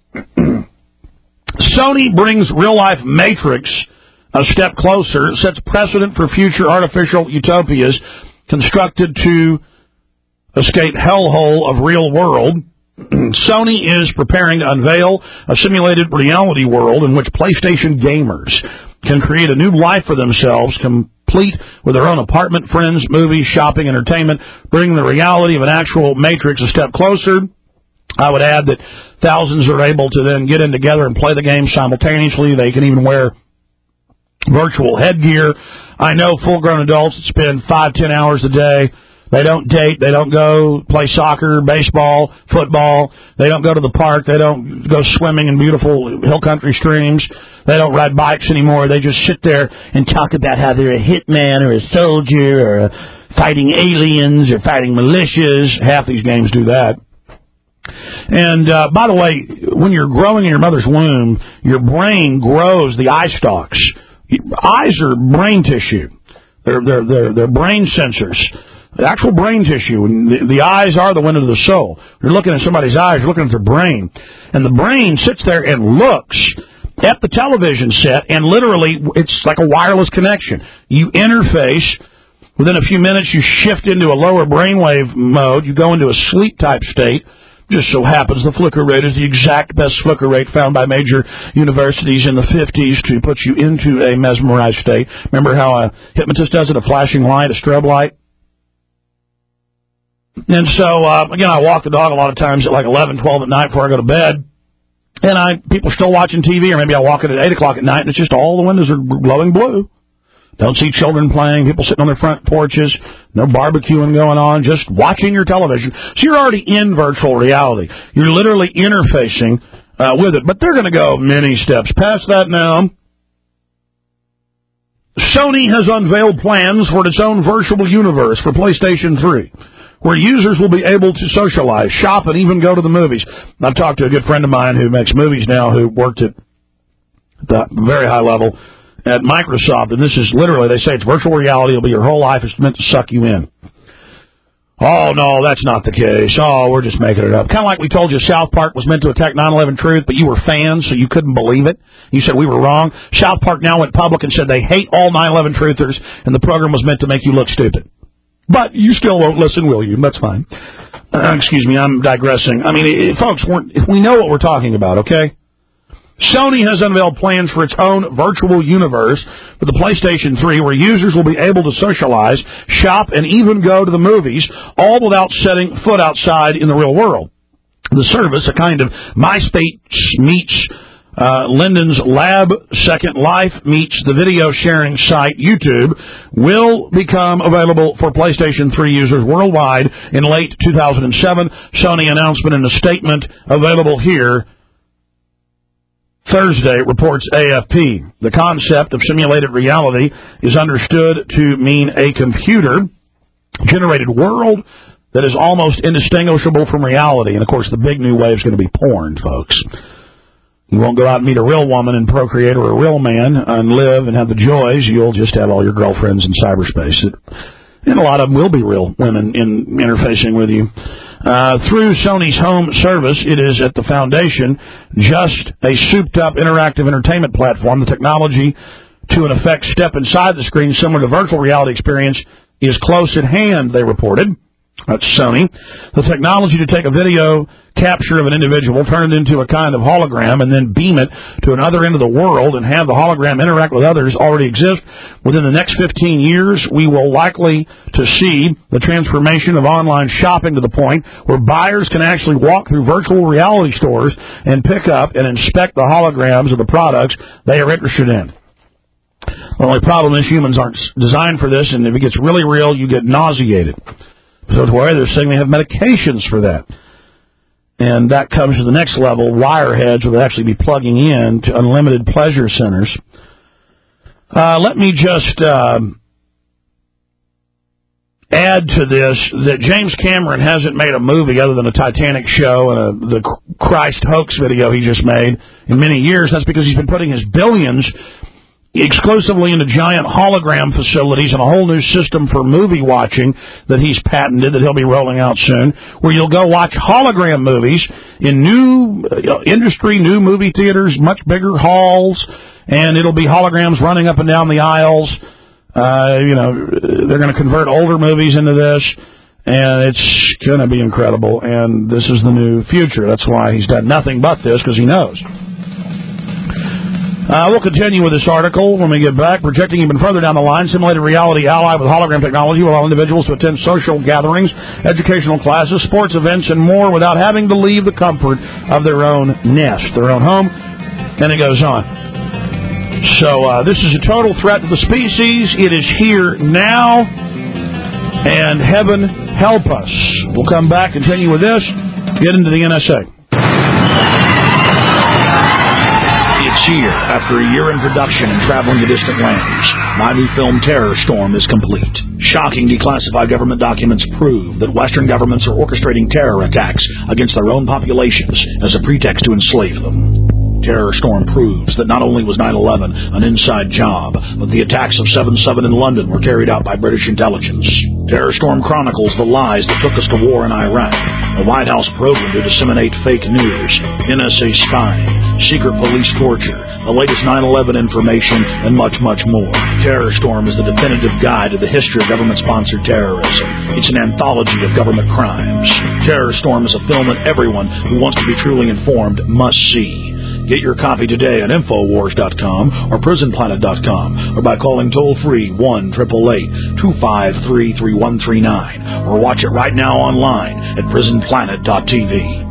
Sony brings real-life Matrix a step closer, sets precedent for future artificial utopias constructed to escape hellhole of real world. Sony is preparing to unveil a simulated reality world in which PlayStation gamers can create a new life for themselves, complete with their own apartment, friends, movies, shopping, entertainment, bringing the reality of an actual Matrix a step closer. I would add that thousands are able to then get in together and play the game simultaneously. They can even wear virtual headgear. I know full-grown adults that spend five, ten hours a day. They don't date. They don't go play soccer, baseball, football. They don't go to the park. They don't go swimming in beautiful hill country streams. They don't ride bikes anymore. They just sit there and talk about how they're a hitman or a soldier or a fighting aliens or fighting militias. Half these games do that. And, uh, by the way, when you're growing in your mother's womb, your brain grows the eye stalks. Eyes are brain tissue. They're, they're, they're, they're brain sensors. The actual brain tissue. And the, the eyes are the window to the soul. You're looking at somebody's eyes, you're looking at their brain. And the brain sits there and looks at the television set, and literally it's like a wireless connection. You interface. Within a few minutes, you shift into a lower brainwave mode. You go into a sleep-type state. Just so happens the flicker rate is the exact best flicker rate found by major universities in the fifties to put you into a mesmerized state. Remember how a hypnotist does it, a flashing light, a strobe light? And so, uh, again, I walk the dog a lot of times at like eleven, twelve at night before I go to bed. And I people are still watching T V, or maybe I walk in at eight o'clock at night, and it's just all the windows are glowing blue. Don't see children playing, people sitting on their front porches, no barbecuing going on, just watching your television. So you're already in virtual reality. You're literally interfacing uh, with it. But they're going to go many steps past that now. Sony has unveiled plans for its own virtual universe for PlayStation three, where users will be able to socialize, shop, and even go to the movies. I've talked to a good friend of mine who makes movies now, who worked at the very high level at Microsoft, and this is literally, they say it's virtual reality, it'll be your whole life, it's meant to suck you in. Oh, no, that's not the case. Oh, we're just making it up. Kind of like we told you South Park was meant to attack nine eleven Truth, but you were fans, so you couldn't believe it. You said we were wrong. South Park now went public and said they hate all nine eleven Truthers, and the program was meant to make you look stupid. But you still won't listen, will you? That's fine. Uh, excuse me, I'm digressing. I mean, it, folks, we're, if we know what we're talking about, okay? Sony has unveiled plans for its own virtual universe for the PlayStation three, where users will be able to socialize, shop, and even go to the movies, all without setting foot outside in the real world. The service, a kind of MySpace meets uh, Linden's Lab Second Life meets the video sharing site YouTube, will become available for PlayStation three users worldwide in late two thousand seven. Sony announcement in a statement available here Thursday, reports A F P. The concept of simulated reality is understood to mean a computer-generated world that is almost indistinguishable from reality. And, of course, the big new wave is going to be porn, folks. You won't go out and meet a real woman and procreate, or a real man and live and have the joys. You'll just have all your girlfriends in cyberspace. It, and a lot of them will be real women in interfacing with you. Uh, through Sony's home service, it is at the foundation just a souped-up interactive entertainment platform. The technology to, in effect, step inside the screen, similar to virtual reality experience, is close at hand, they reported. That's Sony. The technology to take a video capture of an individual, turn it into a kind of hologram, and then beam it to another end of the world and have the hologram interact with others already exists. Within the next fifteen years, we will likely to see the transformation of online shopping to the point where buyers can actually walk through virtual reality stores and pick up and inspect the holograms of the products they are interested in. The only problem is humans aren't designed for this, and if it gets really real, you get nauseated. So to where they're saying they have medications for that. And that comes to the next level, wireheads will actually be plugging in to unlimited pleasure centers. Uh, let me just uh, add to this that James Cameron hasn't made a movie other than a Titanic show and a, the Christ hoax video he just made in many years. That's because he's been putting his billions exclusively into giant hologram facilities and a whole new system for movie watching that he's patented that he'll be rolling out soon, where you'll go watch hologram movies in new uh, industry, new movie theaters, much bigger halls, and it'll be holograms running up and down the aisles. Uh, you know, they're going to convert older movies into this, and it's going to be incredible, and this is the new future. That's why he's done nothing but this, because he knows. Uh, we'll continue with this article when we get back. Projecting even further down the line, simulated reality ally with hologram technology will allow individuals to attend social gatherings, educational classes, sports events, and more without having to leave the comfort of their own nest, their own home. And it goes on. So uh, this is a total threat to the species. It is here now, and heaven help us. We'll come back, continue with this, get into the N S A. It's here, after a year in production and traveling to distant lands. My new film, Terror Storm, is complete. Shocking declassified government documents prove that Western governments are orchestrating terror attacks against their own populations as a pretext to enslave them. Terror Storm proves that not only was nine eleven an inside job, but the attacks of seven seven in London were carried out by British intelligence. Terror Storm chronicles the lies that took us to war in Iraq, a White House program to disseminate fake news, N S A spying, secret police torture, the latest nine eleven information, and much, much more. Terror Storm is the definitive guide to the history of government-sponsored terrorism. It's an anthology of government crimes. Terror Storm is a film that everyone who wants to be truly informed must see. Get your copy today at Infowars dot com or Prison Planet dot com or by calling toll-free one eight eight eight, two five three, three one three nine or watch it right now online at Prison Planet dot T V.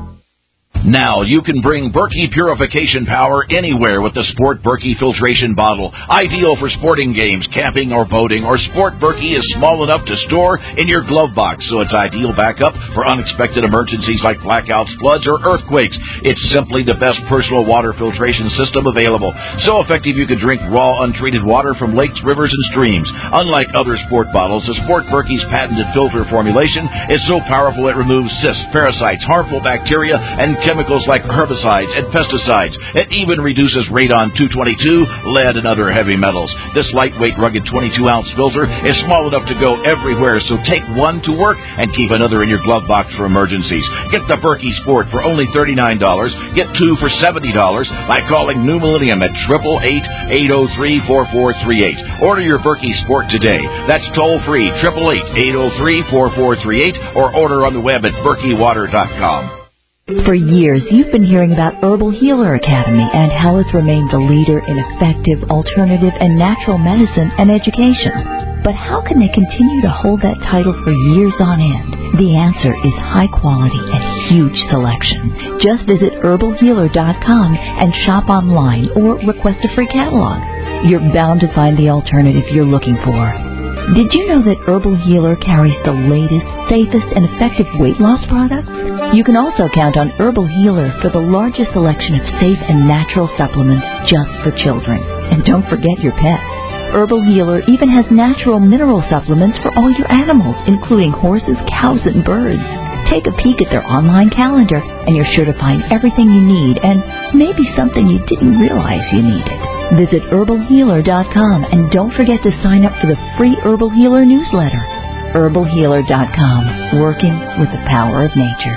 Now you can bring Berkey purification power anywhere with the Sport Berkey filtration bottle. Ideal for sporting games, camping, or boating. Or Sport Berkey is small enough to store in your glove box, so it's ideal backup for unexpected emergencies like blackouts, floods, or earthquakes. It's simply the best personal water filtration system available. So effective you can drink raw, untreated water from lakes, rivers, and streams. Unlike other sport bottles, the Sport Berkey's patented filter formulation is so powerful it removes cysts, parasites, harmful bacteria, and chemicals like herbicides and pesticides. It even reduces radon two twenty-two, lead, and other heavy metals. This lightweight, rugged twenty-two ounce filter is small enough to go everywhere, so take one to work and keep another in your glove box for emergencies. Get the Berkey Sport for only thirty-nine dollars. Get two for seventy dollars by calling New Millennium at eight eight eight, eight oh three, four four three eight. Order your Berkey Sport today. That's toll-free, eight eight eight, eight oh three, four four three eight, or order on the web at Berkey Water dot com. For years, you've been hearing about Herbal Healer Academy and how it's remained the leader in effective, alternative, and natural medicine and education. But how can they continue to hold that title for years on end? The answer is high quality and huge selection. Just visit Herbal Healer dot com and shop online or request a free catalog. You're bound to find the alternative you're looking for. Did you know that Herbal Healer carries the latest, safest, and effective weight loss products? You can also count on Herbal Healer for the largest selection of safe and natural supplements just for children. And don't forget your pets. Herbal Healer even has natural mineral supplements for all your animals, including horses, cows, and birds. Take a peek at their online calendar, and you're sure to find everything you need, and maybe something you didn't realize you needed. Visit Herbal Healer dot com, and don't forget to sign up for the free Herbal Healer newsletter. Herbal Healer dot com, working with the power of nature.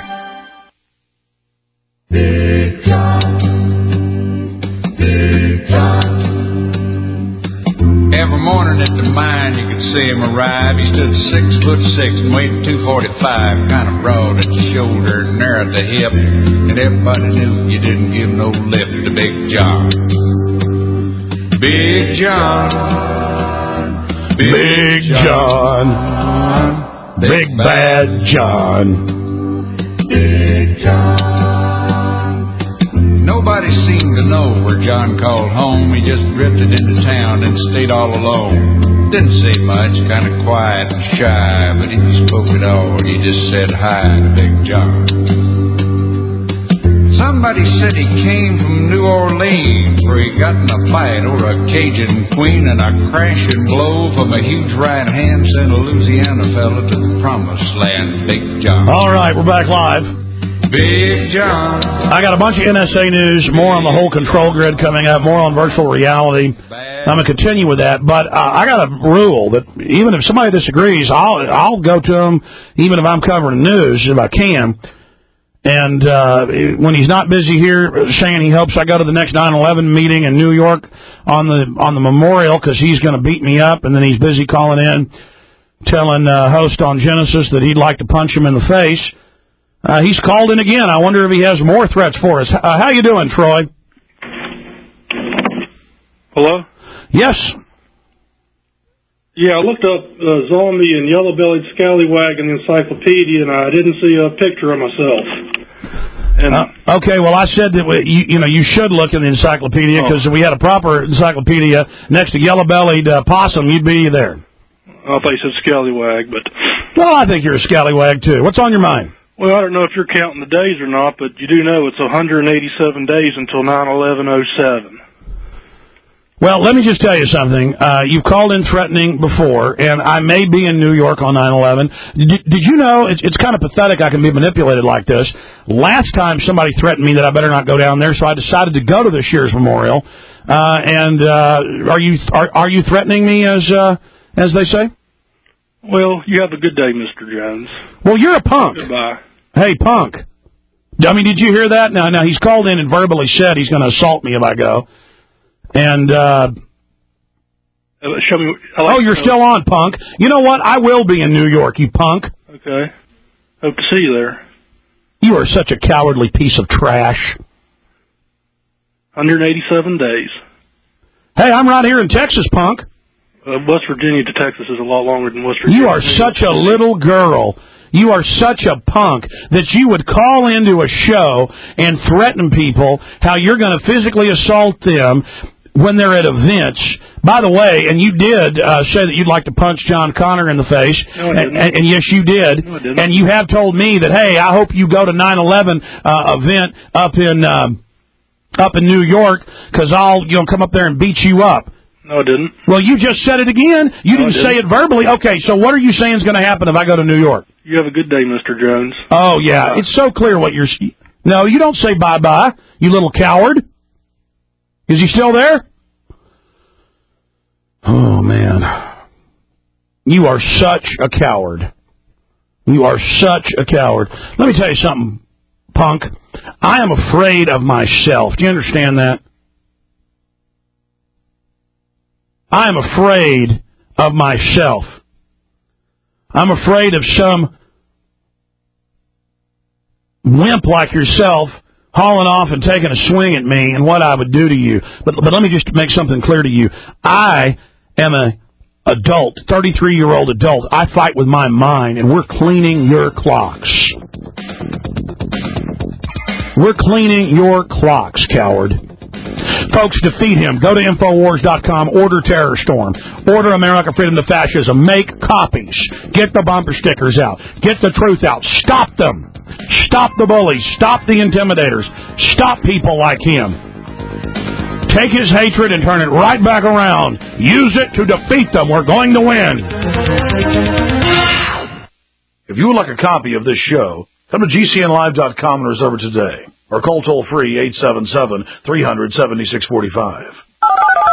Big John, Big John. Every morning at the mine you could see him arrive. He stood six foot six and weighed two forty-five, kind of broad at the shoulder, narrow at the hip, and everybody knew you didn't give no lip to Big John. Big John, Big, Big John, John. Big, Big Bad John. Big John. Nobody seemed to know where John called home. He just drifted into town and stayed all alone. Didn't say much, kind of quiet and shy, but he spoke it all. He just said hi to Big John. Somebody said he came from New Orleans, where he got in a fight over a Cajun queen, and a crashing blow from a huge right hand sent a Louisiana fella to the promised land. Big John. All right, we're back live. Big John. I got a bunch of N S A news, more on the whole control grid coming up, more on virtual reality. I'm going to continue with that, but uh, I got a rule that even if somebody disagrees, I'll I'll go to them, even if I'm covering news, if I can. And uh, when he's not busy here saying he hopes I go to the next nine eleven meeting in New York on the on the memorial because he's going to beat me up, and then he's busy calling in, telling uh, host on Genesis that he'd like to punch him in the face. Uh, he's called in again. I wonder if he has more threats for us. Uh, how you doing, Troy? Hello? Yes. Yeah, I looked up uh, zombie and yellow-bellied scallywag in the encyclopedia, and I didn't see a picture of myself. And uh, okay, well, I said that we, you, you know you should look in the encyclopedia because oh. if we had a proper encyclopedia next to yellow-bellied uh, possum, you'd be there. I thought you said scallywag, but well, I think you're a scallywag too. What's on your mind? Well, I don't know if you're counting the days or not, but you do know it's one hundred eighty-seven days until nine eleven oh seven. Well, let me just tell you something. Uh, you've called in threatening before, and I may be in New York on nine eleven. Did, did you know, it's, it's kind of pathetic I can be manipulated like this. Last time somebody threatened me that I better not go down there, so I decided to go to this year's memorial. Uh, and uh, are you are, are you threatening me, as uh, as they say? Well, you have a good day, Mister Jones. Well, you're a punk. Goodbye. Hey, punk. I mean, did you hear that? Now, now he's called in and verbally said he's going to assault me if I go. And, uh, uh show me. Like oh, you're still on, punk. You know what? I will be in New York, you punk. Okay. Hope to see you there. You are such a cowardly piece of trash. one hundred eighty-seven days. Hey, I'm right here in Texas, punk. Uh, West Virginia to Texas is a lot longer than West Virginia. You are such a little girl. You are such a punk that you would call into a show and threaten people how you're going to physically assault them when they're at events. By the way, and you did uh, say that you'd like to punch John Connor in the face. No, I didn't. And, and yes, you did. No, I didn't. And you have told me that, hey, I hope you go to nine eleven uh, event up in um, up in New York because I'll you know come up there and beat you up. No, I didn't. Well, you just said it again. You no, didn't, didn't say it verbally. Okay, so what are you saying is going to happen if I go to New York? You have a good day, Mister Jones. Oh, yeah. Bye-bye. It's so clear what you're... No, you don't say bye-bye, you little coward. Is he still there? Oh, man. You are such a coward. You are such a coward. Let me tell you something, punk. I am afraid of myself. Do you understand that? I am afraid of myself. I'm afraid of some wimp like yourself hauling off and taking a swing at me and what I would do to you. But but let me just make something clear to you. I am a adult, thirty-three-year-old adult. I fight with my mind, and we're cleaning your clocks. We're cleaning your clocks, coward. Folks, defeat him. Go to Infowars dot com. Order Terror Storm. Order America Freedom to Fascism. Make copies. Get the bumper stickers out. Get the truth out. Stop them. Stop the bullies. Stop the intimidators. Stop people like him. Take his hatred and turn it right back around. Use it to defeat them. We're going to win. If you would like a copy of this show, come to G C N live dot com and reserve it today. Or call toll-free eight seven seven, three hundred, seventy-six forty-five.